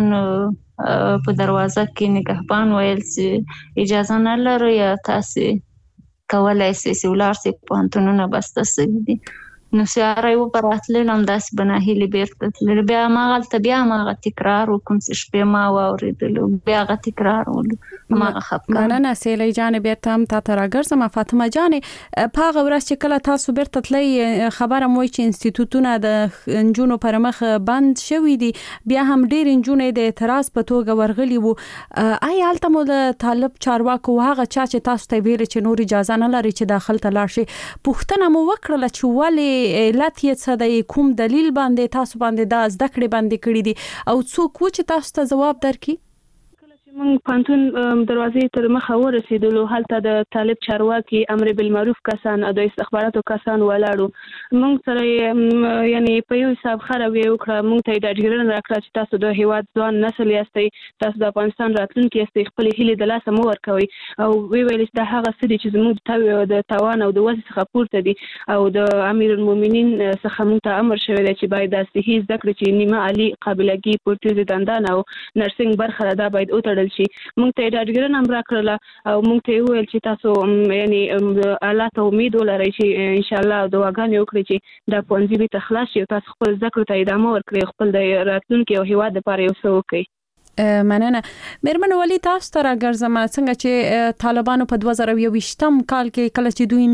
په دروازه کې نګهبان ویل چې اجازه نه لرو یا تاسې کولی شئ چې ولاړ شئ، پوهنتونونه بسته شوي دي. نو سیاره یې وبراتلل، همداسې به ناهیلې بېرته تلل. بیا هماغلته بیا هماغه تکرار وکړم چې شپې ما واورېدلو، بیا هغه تکرار ولو، هماغه خفګان. مننه سیلۍ جانې، بېرته هم تا ته راګرځم. فاطمه جانې، په هغه ورځ چې کله تاسو بېرته تلئ خبره مو وایي چې انسټیټوټونه د نجونو پر مخ بند شوي دي، بیا هم ډېر نجونې د اعتراض په توګه ورغلي وو. آیا هلته مو د طالب چارواکو هغه چا چې تاسو ته ویل چې نور اجازه نه لري چې داخل ته لاړ شي پوښتنه مو وکړله چې ولې علت یې څه دی، کوم دلیل باندې تاسو باندې دا زده کړې باندې کړي دي او څوک و چې تاسو ته ځواب درکړي؟ موږ پوهنتون دروازې تر مخه ورسېدلو، هلته د طالب چارواکي امر بالمعروف کسان او د استخباراتو کسان ولاړو. موږ سره یعنی په یو حساب خرابې وکړه، موږ ته ډاډګیرنه راکړه چې تاسو د هیواد ځوان نسل یاستئ، تاسو د افغانستان راتلونکي یاستئ، خپلې هیلې د لاسه مه ورکوئ. او ویل چې دا هغه څه دي چې زموږ د توان او د وس څخه پورته دي، او د امیر المؤمنین څخه موږ ته امر شوی دی چې باید د صحي زده کړې چې نیمه عالي قابلګي پورتیز دندان او نرسنګ برخه دا باید وتړل شي. موږ ته ډاډګیرنه هم راکړله او موږ ته وویل چې تاسو یعنی الله ته امید ولرئ چې انشاءالله دعاګانې وکړئ چې دا ښوونځي بېرته خلاص شي او تاسو خپل زده کړو ته ادامه ورکړئ، خپل د راتلونکي او هیواد لپاره یو څه وکړئ. مننه. مېرمن ولی تاسو ته راګرځم څنګه چې طالبانو په 2021م کال کې کله چې دوی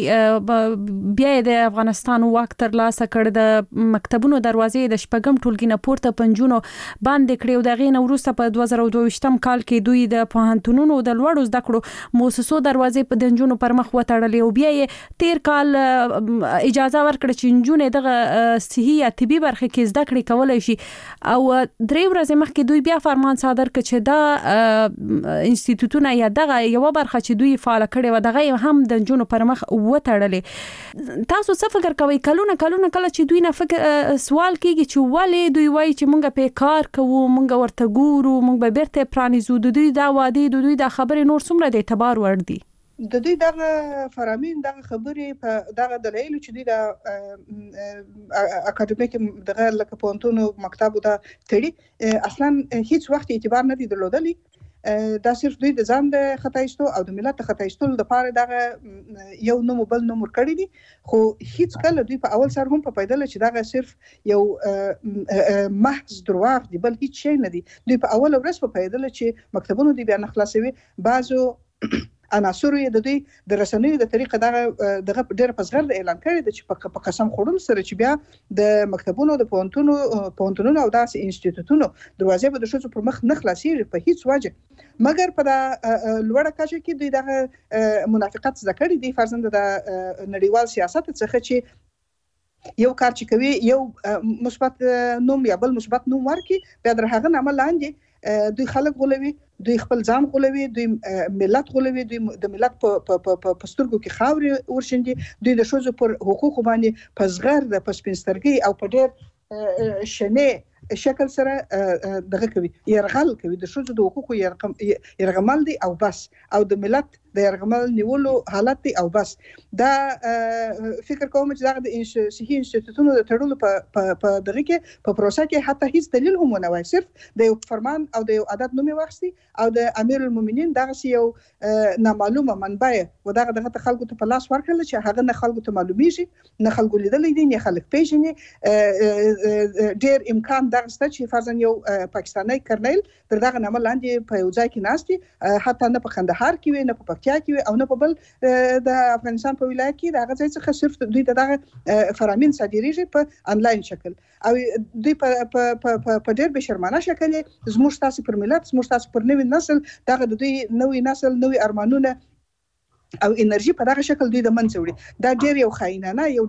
نوي بیا د افغانستان واک تر لاسه کړ د مکتبونو دروازې د شپږم ټولګي نه پورته پنځونو باندې کړې او دغه نو وروسته په 2022م کال کې دوی د پوهنتونونو د لوړو زده کړو مؤسسو دروازې په دنجونو پر مخ وتړلې او بیا یې تیر کال اجازه ورکړه چې نجونې دغه صحي یا طبي برخه کې زده کړې کولای شي او درې ورځې مخکې دوی بیا فرمان صادر کړ چې دا انسټیټیوټونه یا دغه یو برخه چې دوی فعال کړي و دغه هم د جنونو پر مخ وتړلې. تاسو څه فکر کوئ کلونه کله چې دوی نه فکر سوال کیږي چې ولې دوی وایي چې مونږ په کار کوو مونږ ورته ګورو مونږ به بیرته پرانیزو د دوی دا وادي د دوی دا خبرې نور څومره د اعتبار وړ دي؟ د دوی دغه فرامین دغه خبرې په دغه دلایل چې دوی د اکاډمیک دغه لکه پونتونو مکتب دا تړي اصلا هیڅ وخت اعتبار نه دی درلودلی. دا صرف دوی د ځان د خطایستو او د ملت خطایستو لپاره دغه یو نوم بل نوم ورکړی دي خو هیڅ کله دوی په اول سر هم په پیدل چې دغه صرف یو محض دروغ دی بل هیڅ شی نه دی. دوی په اول ورځ په پیدل چې مکتبونو دی بیان خلاصوي بعضو عناصر یې د دوی د رسنیو د طریقه دغه ډېر پسغر د اعلان کړی د چې په قسم خوړل سره چې بیا د مکتبونو د پونتونو او داسې انسټیټیوټونو دروازې به د شوڅو پر مخ نه خلاصيږي په هیڅ وجه مګر په لوړه کچه کې دوی دغه منافقت ذکر دي فرضاً د نړیوال سیاست څخه چې یو کار چې کوي یو مثبت نوم یا بل مثبت نوم ورکي بیا در هغه نامه لاندې دوی خلک غولوي دوی خپل ځان غولوي دوی ملت غولوي دوی د ملت په سترګو کې خاورې ورشندي دوی د شوزو پر حقوق باندې پسغر د پسپینسترګي او په ډېر شنه شکل سره دغه کوي يرغل کوي د شوزو د حقوقو يرغمل دي او بس او د ملت د يرغمل نیولو حالت دی او بس دا فکر کوم چې دا د صحي انسټیټیوټونو د تړلو په دغه کې په پروسه کې حتی هیڅ دلیل هم نه وای صرف د یو فرمان او د یو عدد نومي واخستي او د امیر المؤمنین دغه یو نامعلومه منبع و دغه خلکو ته په لاس ورکړل چې هغه نه خلکو ته معلومیږي نه خلکو لیدلې دي نه خلک پیژني ډېر امکان دغه ست چې فرضاً یو پاکستاني کرنیل دغه نامه لاندې په یو ځای کې ناشتي حتی نه په خندهار کې وي نه په کې او نه په بل د افغانستان په ولایت کې دغه ځای څخه صرف دوی دغه فرامین صادریږي په انلاین شکل او دوی په ډېر بشرمانه شکل زموږ تاسو پر ملت زموږ تاسو پر نوې نسل دغه دوی نوې نسل نوې ارمانونه او انرژي په دغه شکل دوی د منځ وړي دا ډېر یو خاینانه یو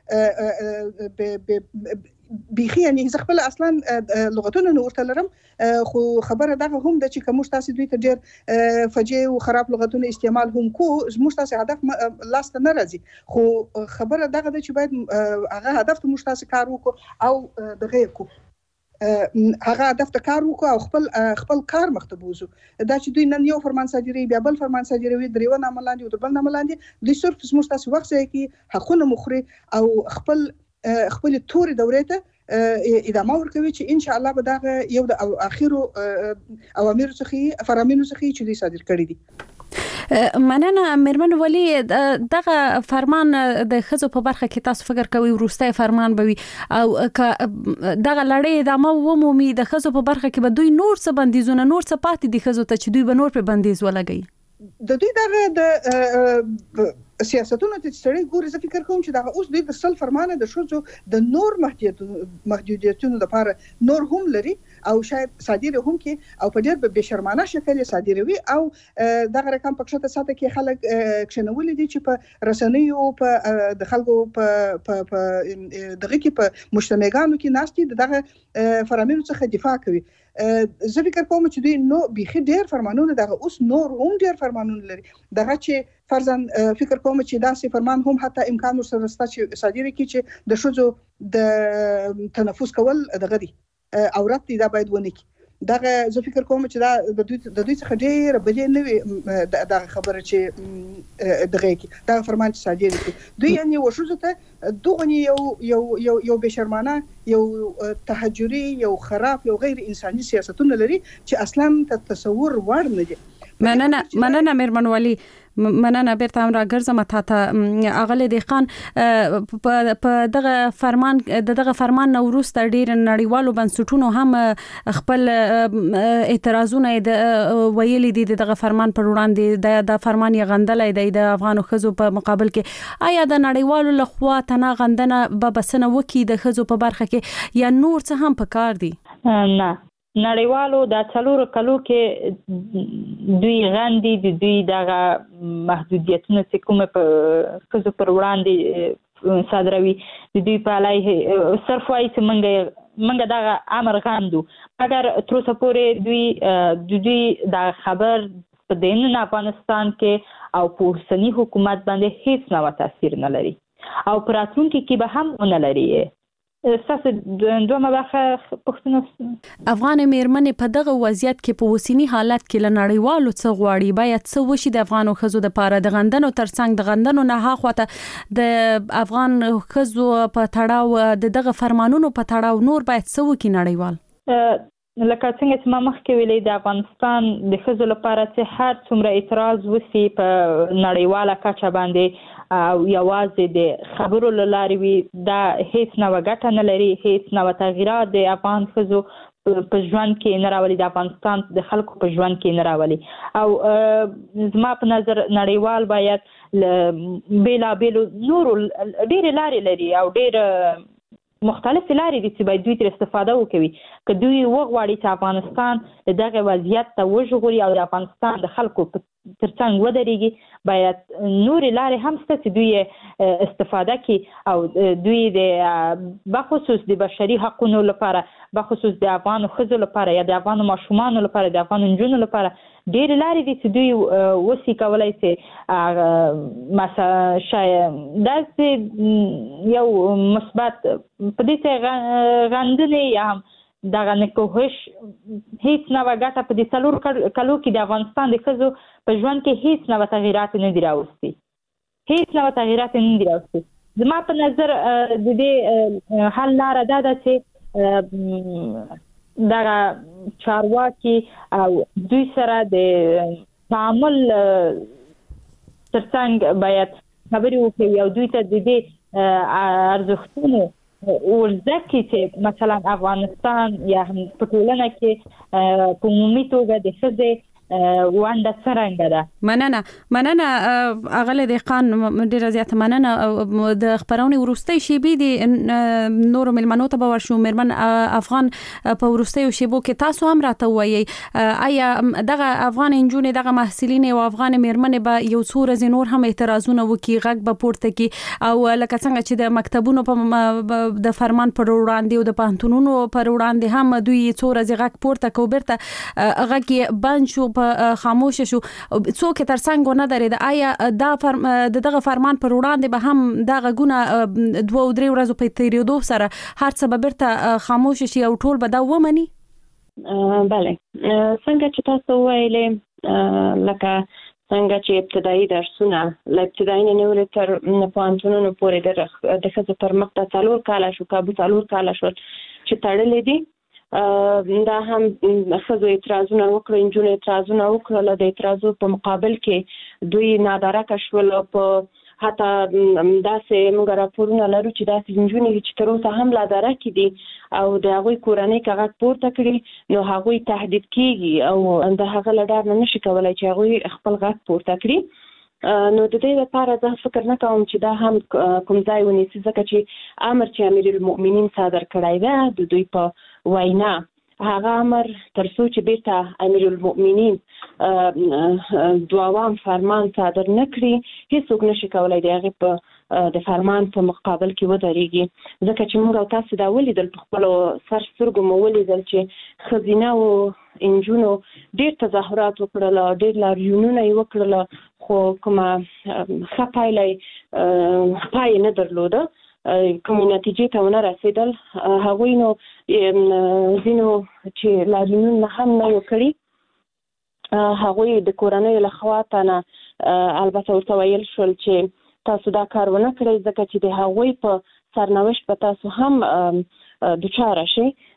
ډېر بيخي یعنی زه خپل اصلا لغتونه نو ورته لرم خو خبره دغه هم د چې کوم تاسو دوی ته ډېر فجیع او خراب لغتونه استعمال هم کو زموږ تاسو هدف لاس ته نه راځي خو خبره دغه د چې باید هغه هدف ته موږ تاسو کار وکړو او دغه کو هغه هدف ته کار وکړو او خپل کار مختبوزو دا چې دوی نن یو فرمان صادري بیا بل فرمان صادروي دریو نامه لاندې او بل نامه لاندې دوی صرف زموږ تاسو وخت کې حقونه مخري او خپل توري دورې ته ادامه ورکوي چې ان شاء الله به دا یو د اخیرو اوامر څخه فرامینو څخه چې دوی صادر کړی دي. مننه مېرمن ولی دغه فرمان د خزو په برخه کې تاسو فکر کوئ وروستي فرمان به وي او دغه لړۍ ادامه ومومي د خزو په برخه کې به دوی نور څه بندیزونه نور څه پاتې دي خزو ته چې دوی به نور په بندیز ولګي د دوی دغه د سیاستونو ته سړی ګوري زه فکر کوم چې دا اوس د سل فرمانه د شوزو د نور محدودیتونو لپاره نور هم لري او شاید صادر هم کې او په ډېر به شرمانه شکل صادروي او دغه رقم پکښه ساته کې خلک کښنول دي چې په رسنیو په د خلکو په دغه کې په مجتمعګانو کې ناشتي دغه فرامینو څخه دفاع کوي. زه فکر کوم چې دوی نو بيخي ډېر فرمانونه دغه اوس نور هم ډېر فرمانونه لري دغه چې فرضاً فکر کوم چې داسې فرمان هم حتی امکان ورسره ستا چې صادر کی چې د شوزو د تنفس کول دغه دي عورت دي دا باید ونه کی دغه زه فکر کوم چې دا د دوی څخه ډېر بلې نه دغه خبره چې دغه کی دا فرمان چې صادر کی دوی یعنی وشوزو ته دغه یو بشرمانه یو تهجری یو خراب یو غیر انساني سیاستونه لري چې اصلا تصور وړ نه دي. مننه مېرمن ولی مننه بیرته هم راګرځم ته اغله دهقان په دغه فرمان نو وروسته ډیر نړیوالو بنسټونو هم خپل اعتراضونه ویلي دي دغه فرمان پر وړاندې د فرمان یې غندلای دی د افغانو ښځو په مقابل کې. آیا د نړیوالو لخوا تنا غندنه به بسنه وکي د ښځو په برخه کې یا نور څه هم پکار دي؟ نه، نړیوالو د 4 کلو کې دوی غندي د دوی دغه محدودیتونه چې کومه په ښځو پر وړاندې صادروي د دوی په علیه صرف وايي چې منګه دغه امر غندو، مګر تر اوسه پورې دوی د خبر په دین افغانستان کې او په اوسني حکومت باندې هیڅ نوع تاثیر نه لري او پر راتلونکي کې به هم نه لري. اساسه دومره برخه پښتنه افغان میرمنې په دغه وضعیت کې په وسینی حالت کې لنړیوالو څه غواړي باید څه وشي د افغانو ښځو د پاره د غندنو ترڅنګ د غندنو نه هاخواته د افغان ښځو په تړاو دغه فرمانونو په تړاو نور باید څه وکړي نړیوال؟ لکه څنګه چې ما مخکې ویلې د افغانستان د ښځو لپاره چې هر څومره اعتراض وسی په نړیواله کچه باندې او یوازې د خبرو لارې وي دا هیڅ نوع ګټه نه لري، هیڅ نوع تغییرات د افغان ښځو په ژوند کې نه راولي، د افغانستان د خلکو په ژوند کې نه راولي. او زما په نظر نړیوال باید بیلابیلو نورو ډېرې لارې لري او ډېر مختلف لارې دي چې باید دوی تر استفاده وکوي که دوی وغواړي چې افغانستان دغه وضعیت ته وژغوري او د افغانستان د خلکو ترڅنګ ودرېږي باید نورې لارې هم شته چې دوی استفاده کړي او دوی د بخصوص د بشري حقونو لپاره بخصوص د افغانو ښځو لپاره یا د افغانو ماشومانو لپاره د افغانو نجونو لپاره ډېرې لارې دي چې دوی وسي کولی چې مثلا شاید داسې یو مثبت په دې چې غندنې یا هم دغه نکوهش هیڅ نوع ګټه په دې 4 کلو کې د افغانستان د ښځو په ژوند کې هیڅ نوع تغییرات نه دي راوستي، هیڅ نوع تغییرات نه دي راوستي. زما په نظر د دې حل لاره دا ده چې دغه چارواکي او دوی سره د تعامل ترڅنګ باید خبرې وکړي او دوی ته د دې ارزښتونو ورزده کړي چې مثلا افغانستان یا هم په ټولنه کې په عمومي توګه د ښځې ونډه څرنګه ده. مننه اغله دهقان ډیره زیاته مننه. د خبرونې وروستۍ شیبې د نورو ملمنو ته به ورشو. مېرمن افغان په وروستیو شیبو کې تاسو هم راته وایي آیا دغه افغان انجونې دغه محصلین او افغان مېرمنې به یو څو ورځې نور هم اعتراضونه وکړي، غږ به پورته کړي او لکه څنګه چې د مکتبونو په د فرمان پر وړاندې او د پوهنتونونو پر وړاندې هم دوی څو ورځې غږ پورته کوي بیرته غږ یې بند شو خاموش شو څوک ترڅنګ نه درید. آیا دغه فرمان پر وړاندې به هم دا غږونه 2-3 ورځې په تیریدو سره هر څه به بیرته خاموش شي او ټول به دا ومني؟ بله څنګه چې تاسو ویلې لکه څنګه چې ابتدایي درسونه له ابتدایي نه نیولې تر پوهنتونونو پورې د ښځو پر مخ ته 4 کاله شو 4 کاله شو چې تړلې دي. دا هم ښځو اعتراضونه وکړل، نجونې اعتراضونه وکړل، د اعتراضو په مقابل کې دوی نادرکه شول. په حتی داسې موږ راپورونه لرو چې داسې نجونې چې تر اوسه هم لادرکې دي او د هغوی کورنۍ که غږ پورته کړي نو هغوی تهدید کېږي او د هغه له ډار نه نشي کولی چې هغوی خپل غږ پورته کړي. نو د دې لپاره زه فکر نه کوم چې دا هم کوم ځای ونیسي ځکه چې امر چې امیر المؤمنین صادر کړی ده د دوی په وینا هغه امر تر څو چې بیرته امیر المؤمنین دوام فرمان صادر نه کړي هیڅوک نشي کولی د هغې په د فرمان په مقابل کې ودرېږي. ځکه چې موږ او تاسو دا ولیدل په خپلو سر سترګو مو ولیدل چې ښځینه او انجونو ډېر تظاهرات وکړل، ډېر لاریونونه یې وکړل، خو کومه ښه پای نه درلوده، کومې نتیجې ته ونه رسېدل. هغوی نو ځینو چې لاریونونه هم نه یو کړي هغوی د کورنیو له خوا نه البته ورته ویل شول چې تاسو دا کار ونه کړئ ځکه چې د هغوی په سرنوشت به تاسو هم دچاره شئ.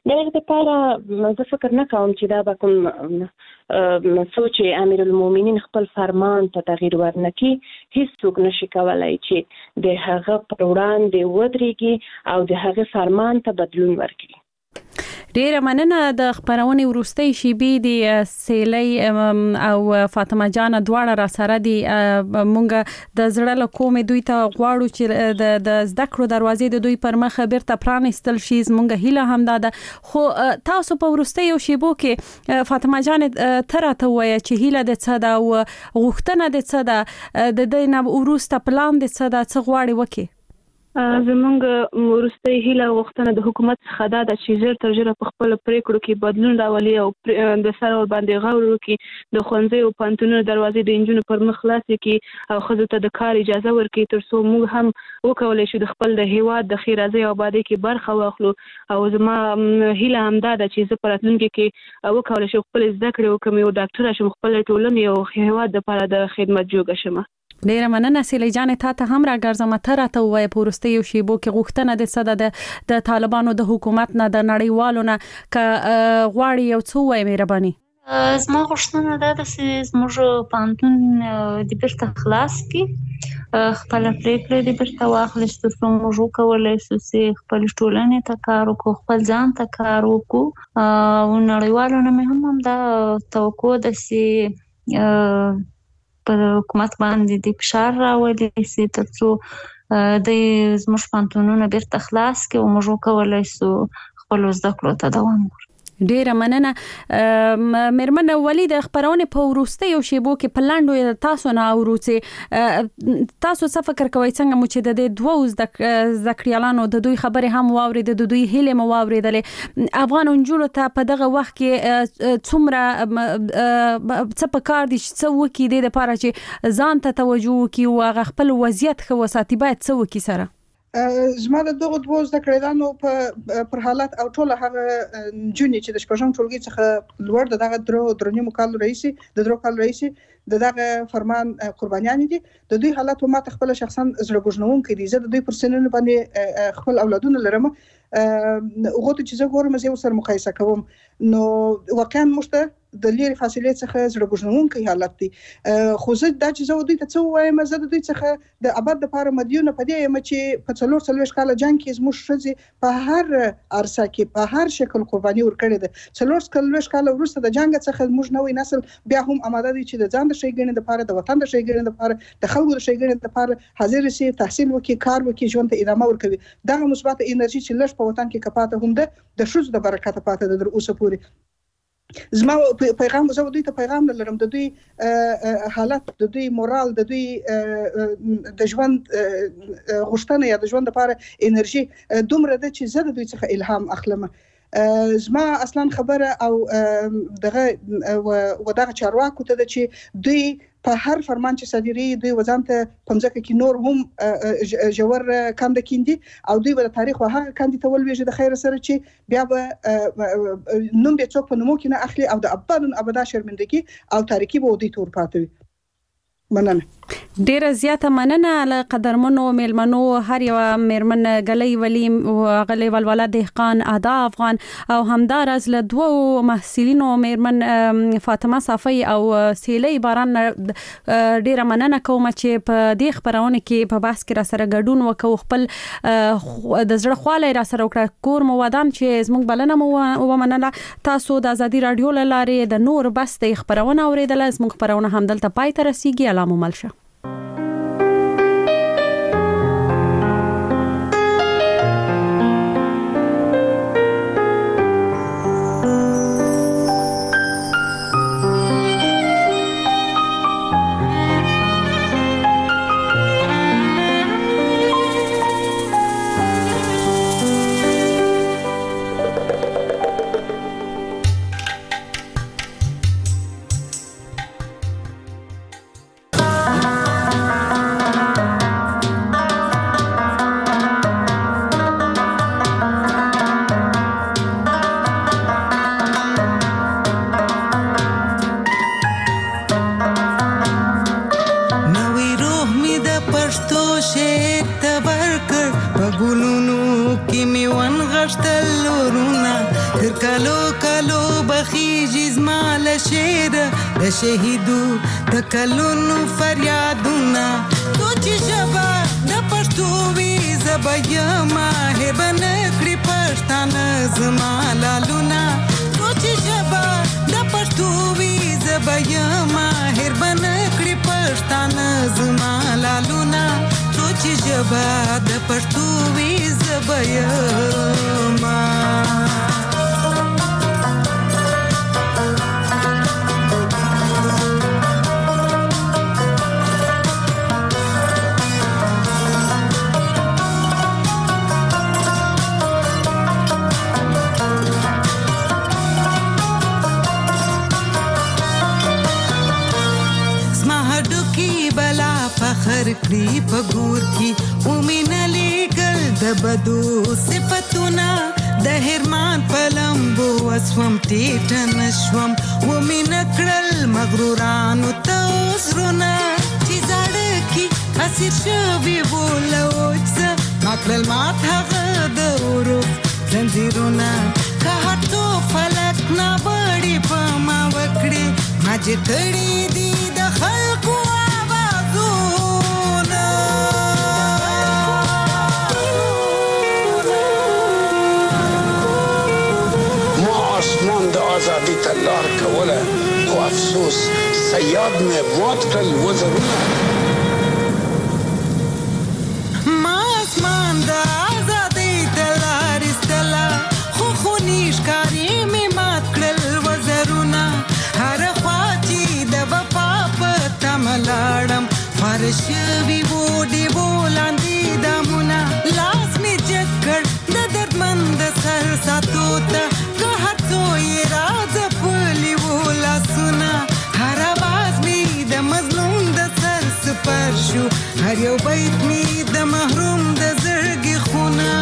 دغه لپاره زه فکر نه کوم چې دا به کوم سوچ امیر المؤمنین خپل فرمان ته تغییر ورنکړي. هیڅوک نشي کولای چې د هغه پر وړاندې ودرېږي او د هغه فرمان ته بدلون ورکړي. ډیره مننه. د خبرونې وروستۍ شیبې د سیلۍ او فاطمه جان دواړه را سره دي. مونږ د زړه له کومې دوی ته غواړو چې د زده کړو دروازې د دوی پر مخ بیرته پرانیستل شي. مونږ هیله هم ده. خو تاسو په وروستۍ شیبو کې فاطمه جان تر ته وایي چې هیله د څه ده او غوښتنه د څه ده، د دې نه وروسته پلان د څه ده، څه غواړي وکړي؟ زمونږ وروستۍ هیله او غوښتنه د حکومت څخه دا ده چې ژر تر ژره په خپلو پریکړو کې بدلون راولي او د سر باندې غور وکړي، د ښوونځیو او پوهنتونونو دروازې د نجونو پر مخ خلاصې کړي او ښځو ته د کار اجازه ورکړي، تر څو موږ هم وکولی شو د خپل د هیواد د ښېرازۍ او ابادۍ کې برخه واخلو. او زما هیله همدا ده چې زه په راتلونکي کې وکولی شم خپل زده کړې وکړم، یو ډاکټره شم، خپل ټولنې او هیواد لپاره د خدمت جوګه شم. ډیره مننه سیلۍ جان، ته هم راګرځم. ته راته وایې په وروستیو شیبو کې غوښتنه د څه ده د طالبانو د حکومت نه، د نړیوالو نه، که غواړي یو څه وایي مهرباني؟ زما غوښتنه دا ده چې زموږ پوهنتون د بیرته خلاص کړي، خپله پرېکړه د بیرته واخلي، تر څو موږ وکولی شو چې خپلې ټولنې ته کار وکړو، خپل ځان ته کار وکړو. او نړیوالو نه مې هم همدا توقع ده چې پر حکومت باندې د فشار راولي چې تر څو د زموږ پوهنتونونه بیرته خلاص کړي او موږ وکولی شو خپلو زده کړو ته دوام ورکړو. ډیره مننه. مېرمن ولي د خبرونې په وروستیو شیبو کې په لنډو تاسو نه اورو چې تاسو څه فکر کوئ څنګه مو چې د دې دوو زده کړیالانو د دوی خبرې هم واورېدې، د دوی هیلې مو واورېدلې، افغان نجونو ته په دغه وخت کې څومره څه پکار دي چې څه وکړي د دې لپاره چې ځان ته توجه وکړي او هغه خپل وضعیت ښه وساتي، باید څه وکړي سره؟ زما د دغه دوه زده کړیالانو پر حالت او ټول هغه نجونې چې د شپږم ټولګي څخه لوړ دغه درنیمو کال رئیسي د دغه فرمان قربانیان دي، د دوی حالت ما ته خپل شخصا زړه ګوښنونکی دي. زه د دوی پر سنونو باندې خپل اولادونه لرم، وګورئ چې زه ګورم زه سره مقایسه کوم، نو واقعا موږ ته د لري فاصلې څخه زړه ګوښنونکی حالت دی. خو زه دا چې زه دوی ته څه وایم، زه د دوی څخه د ابد لپاره مدیونه پدې یم چې په 44 کال جنگ کې زموږ ښځې په هر عرصه کې په هر شکل قرباني ورکړې ده. 44 کال وروسته د جنگ څخه موږ نوې نسل بیا هم آماده دي چې د ځان د ښېګڼې لپاره، د وطن د ښېګڼې لپاره، د خلکو د ښېګڼې لپاره حاضر شي، تحصیل وکړي، کار وکړي، ژوند ته ادامه ورکوي. دغه مثبت انرژي چې لږ په وطن کې کپاته هم ده د ښځو د برکته پاته ده تر اوسه پورې. زما پیغام زه دوی ته پیغام لرم، د دوی حالت، د دوی مورال، د دوی د ژوند غوښتنه یا د ژوند لپاره انرژي دومره ده چې زه د دوی څخه الهام اخلم. زما اصلا خبره او دغه چارواکو ته ده چې دوی په هر فرمان چې صادري دوی وزن ته پمځکه کې نور هم جوړ کاند کیندي او دوی به تاریخ او هغه کاندي ته ولويږي د خیر سره چې بیا به نوم به څوک په نومو کې نه اخلي او د ابدا شرمندګي او تاریخي به ودی تور پاتوي. مننه. ډیره زیاته مننه له قدرمنو میلمنو، هر یو میرمن غلې ولی او غلې ولوله دهقان ادا افغان او همدار از له دوه محصلینو میرمن فاطمه صافی او سیلۍ باران ډیره مننه کوم چې په دې خبرونه کې په بحث کې را سره ګډون وکاو، خپل د زړه خواله را سره وکړه. کور مو ودان چې زموږ بلنه مو ومنله. تاسو د ازادي رادیو لاره د نور بس د خبرونه اوریدل، زموږ خبرونه هم دلته پای ته رسیدي. علامه ملشه. شهیدو د کلونو فریادونه سوچ ژبه د پښتو وي زبیا ماهر بنکړي پښتانه زما لالونه سوچ ژبه د پښتو وي زبیا ماهر بنکړي پښتانه زما لالونه سوچ ژبه د پښتو وي زبیا ما فخر کړی په ګور کې ومنه لګل د بدو صفاتونه د هرمان پلمبو وسوم ټیټ نشوم ومنه کړل مغرورانو توسرونه چې زړه کې اسیر شوی بولوځ ماکل مات هغه د ورو زنجیرونه که هټو فلک نه وړي په ما وکړي ما چې کړی دي د خلکو آزادی تلار کوله او افسوس سیاد میں موت کل وہ ضرور ما اسمان دا آزادی تلار استلا خو خونیش کاری می مات کل و ضرونا هر خواچی دا وفا پتا ملارم فرشوی بودی بولاندی دامونا لاس می جکر دا دردمند سر ساتو تا راز پلی ولا سنا هر आवाज می د مظلوم د سر سپر شو هر یو بیت می د محروم د زړګي خونه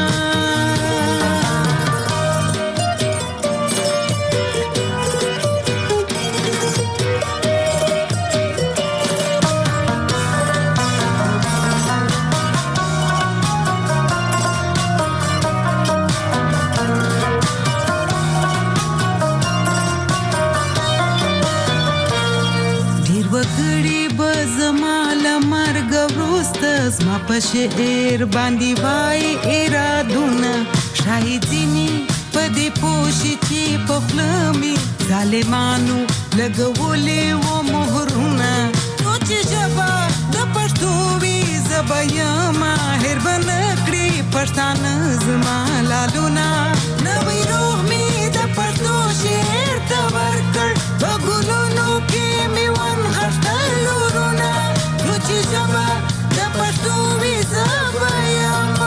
زما په شعر باندې وای ارادونه شاهدینی په دې پوښی چې په خلمي ظالمانو لګولې و مهرونه سوچ ژبه د پښتو وي زبیا ماهر بنکړي پښتانه زما لالونه نوې روح می د پښتو شعر ته ورکړ په ګلونو کې می ون غښتل ورونه سوچ ژبه پښتو وي زبیا ما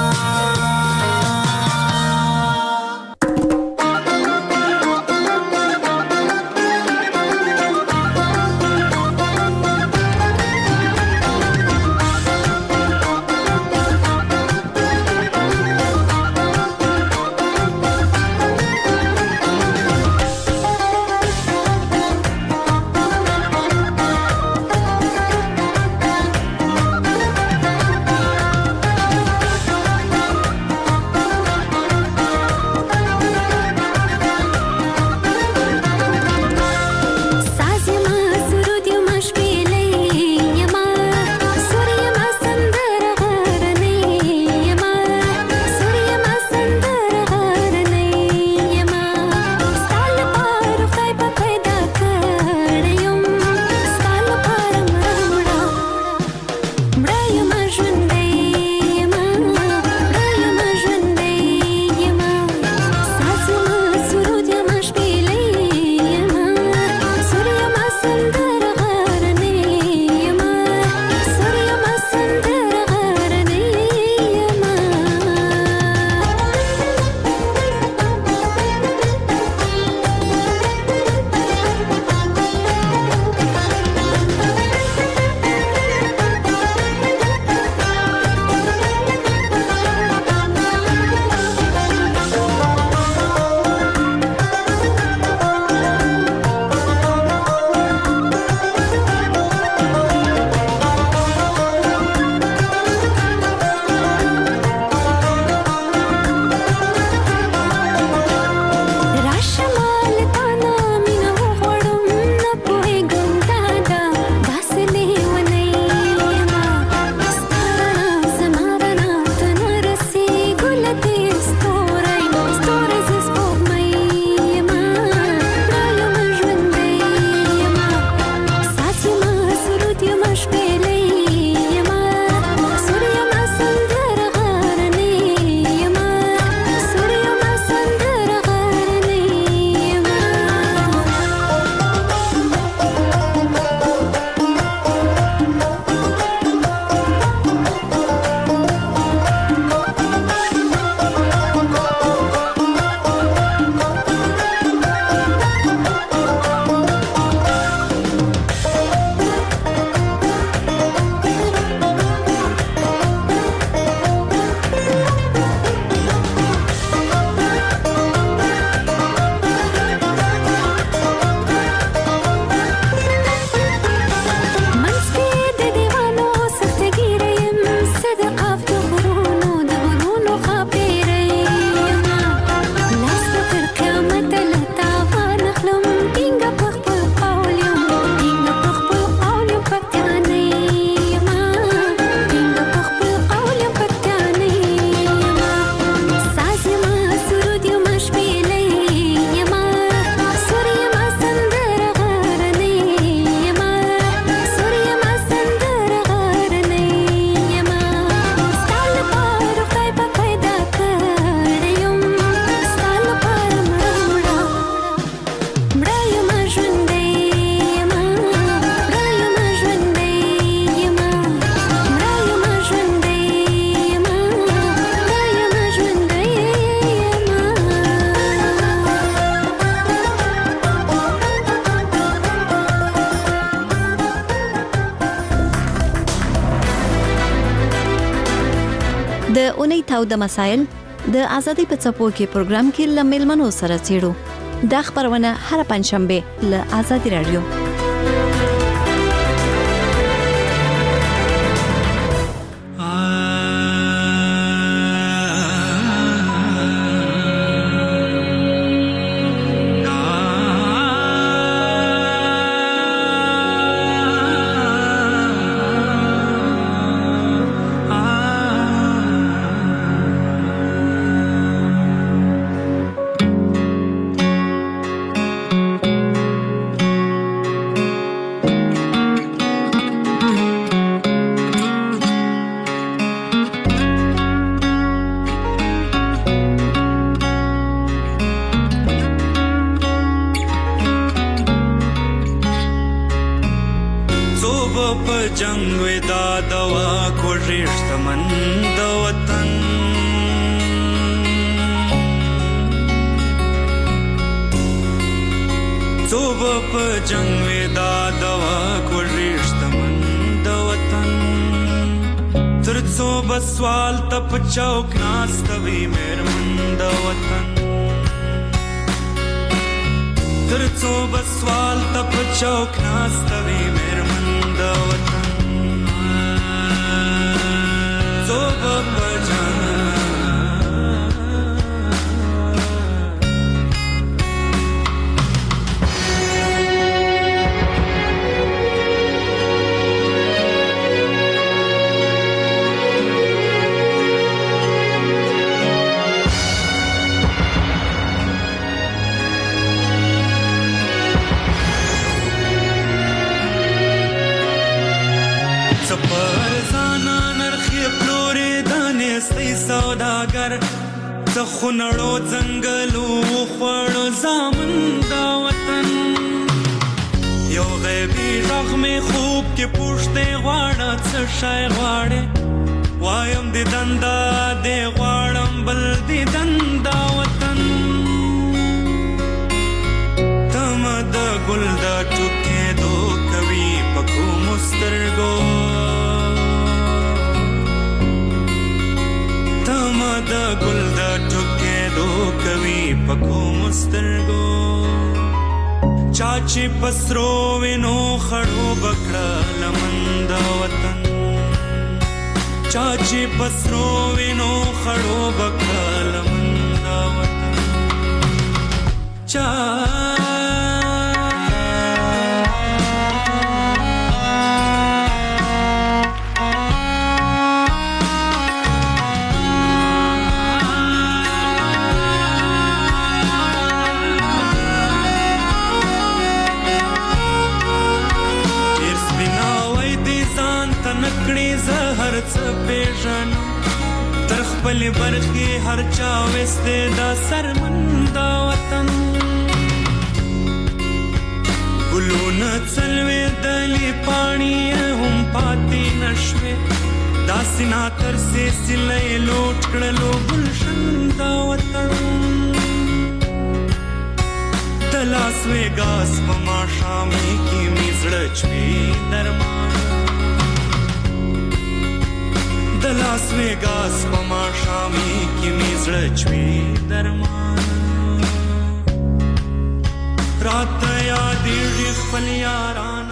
د اونۍ تاوده مسائل د ازادي په څپو کې پروګرام کې لمل منو سره چیرو د خبرونه هر پنځشنبه له ازادي رادیو. चौक नास्तवी मेरमंद वतन तरचो बसवाल तप चौक नास्तवी मेरमंद वतन जो बपजन सौदागर څخونړو ځنګلو خوړو زامن دا وطن یو غیبی رغم خوب کې پوښتې غواړه څه شای غواړې وایم دې دندا دې غواړم بل دې دندا وطن تم د ګل د ټوکې دو کوي پکو مسترګو د ګل د ټوکې دو کوي پکو مسترګو چاچی پسرو وینو خړو بکړه لمند وطن چاچی پسرو وینو خړو بکړه لمند وطن چا تر خپل برخي هر چا وسته دا سرمند وطن ګلونه څلوي دلی پانی هم پاتې نشوي دا سینا تر سي سلې لوټ کړلو ګلشن دا وطن دلاس وګاس په ما شامي کې مزړه چوي درمان د لاس وګاس په ما شامي کې مزړه چوي درمان رات یاد دې خپل یاران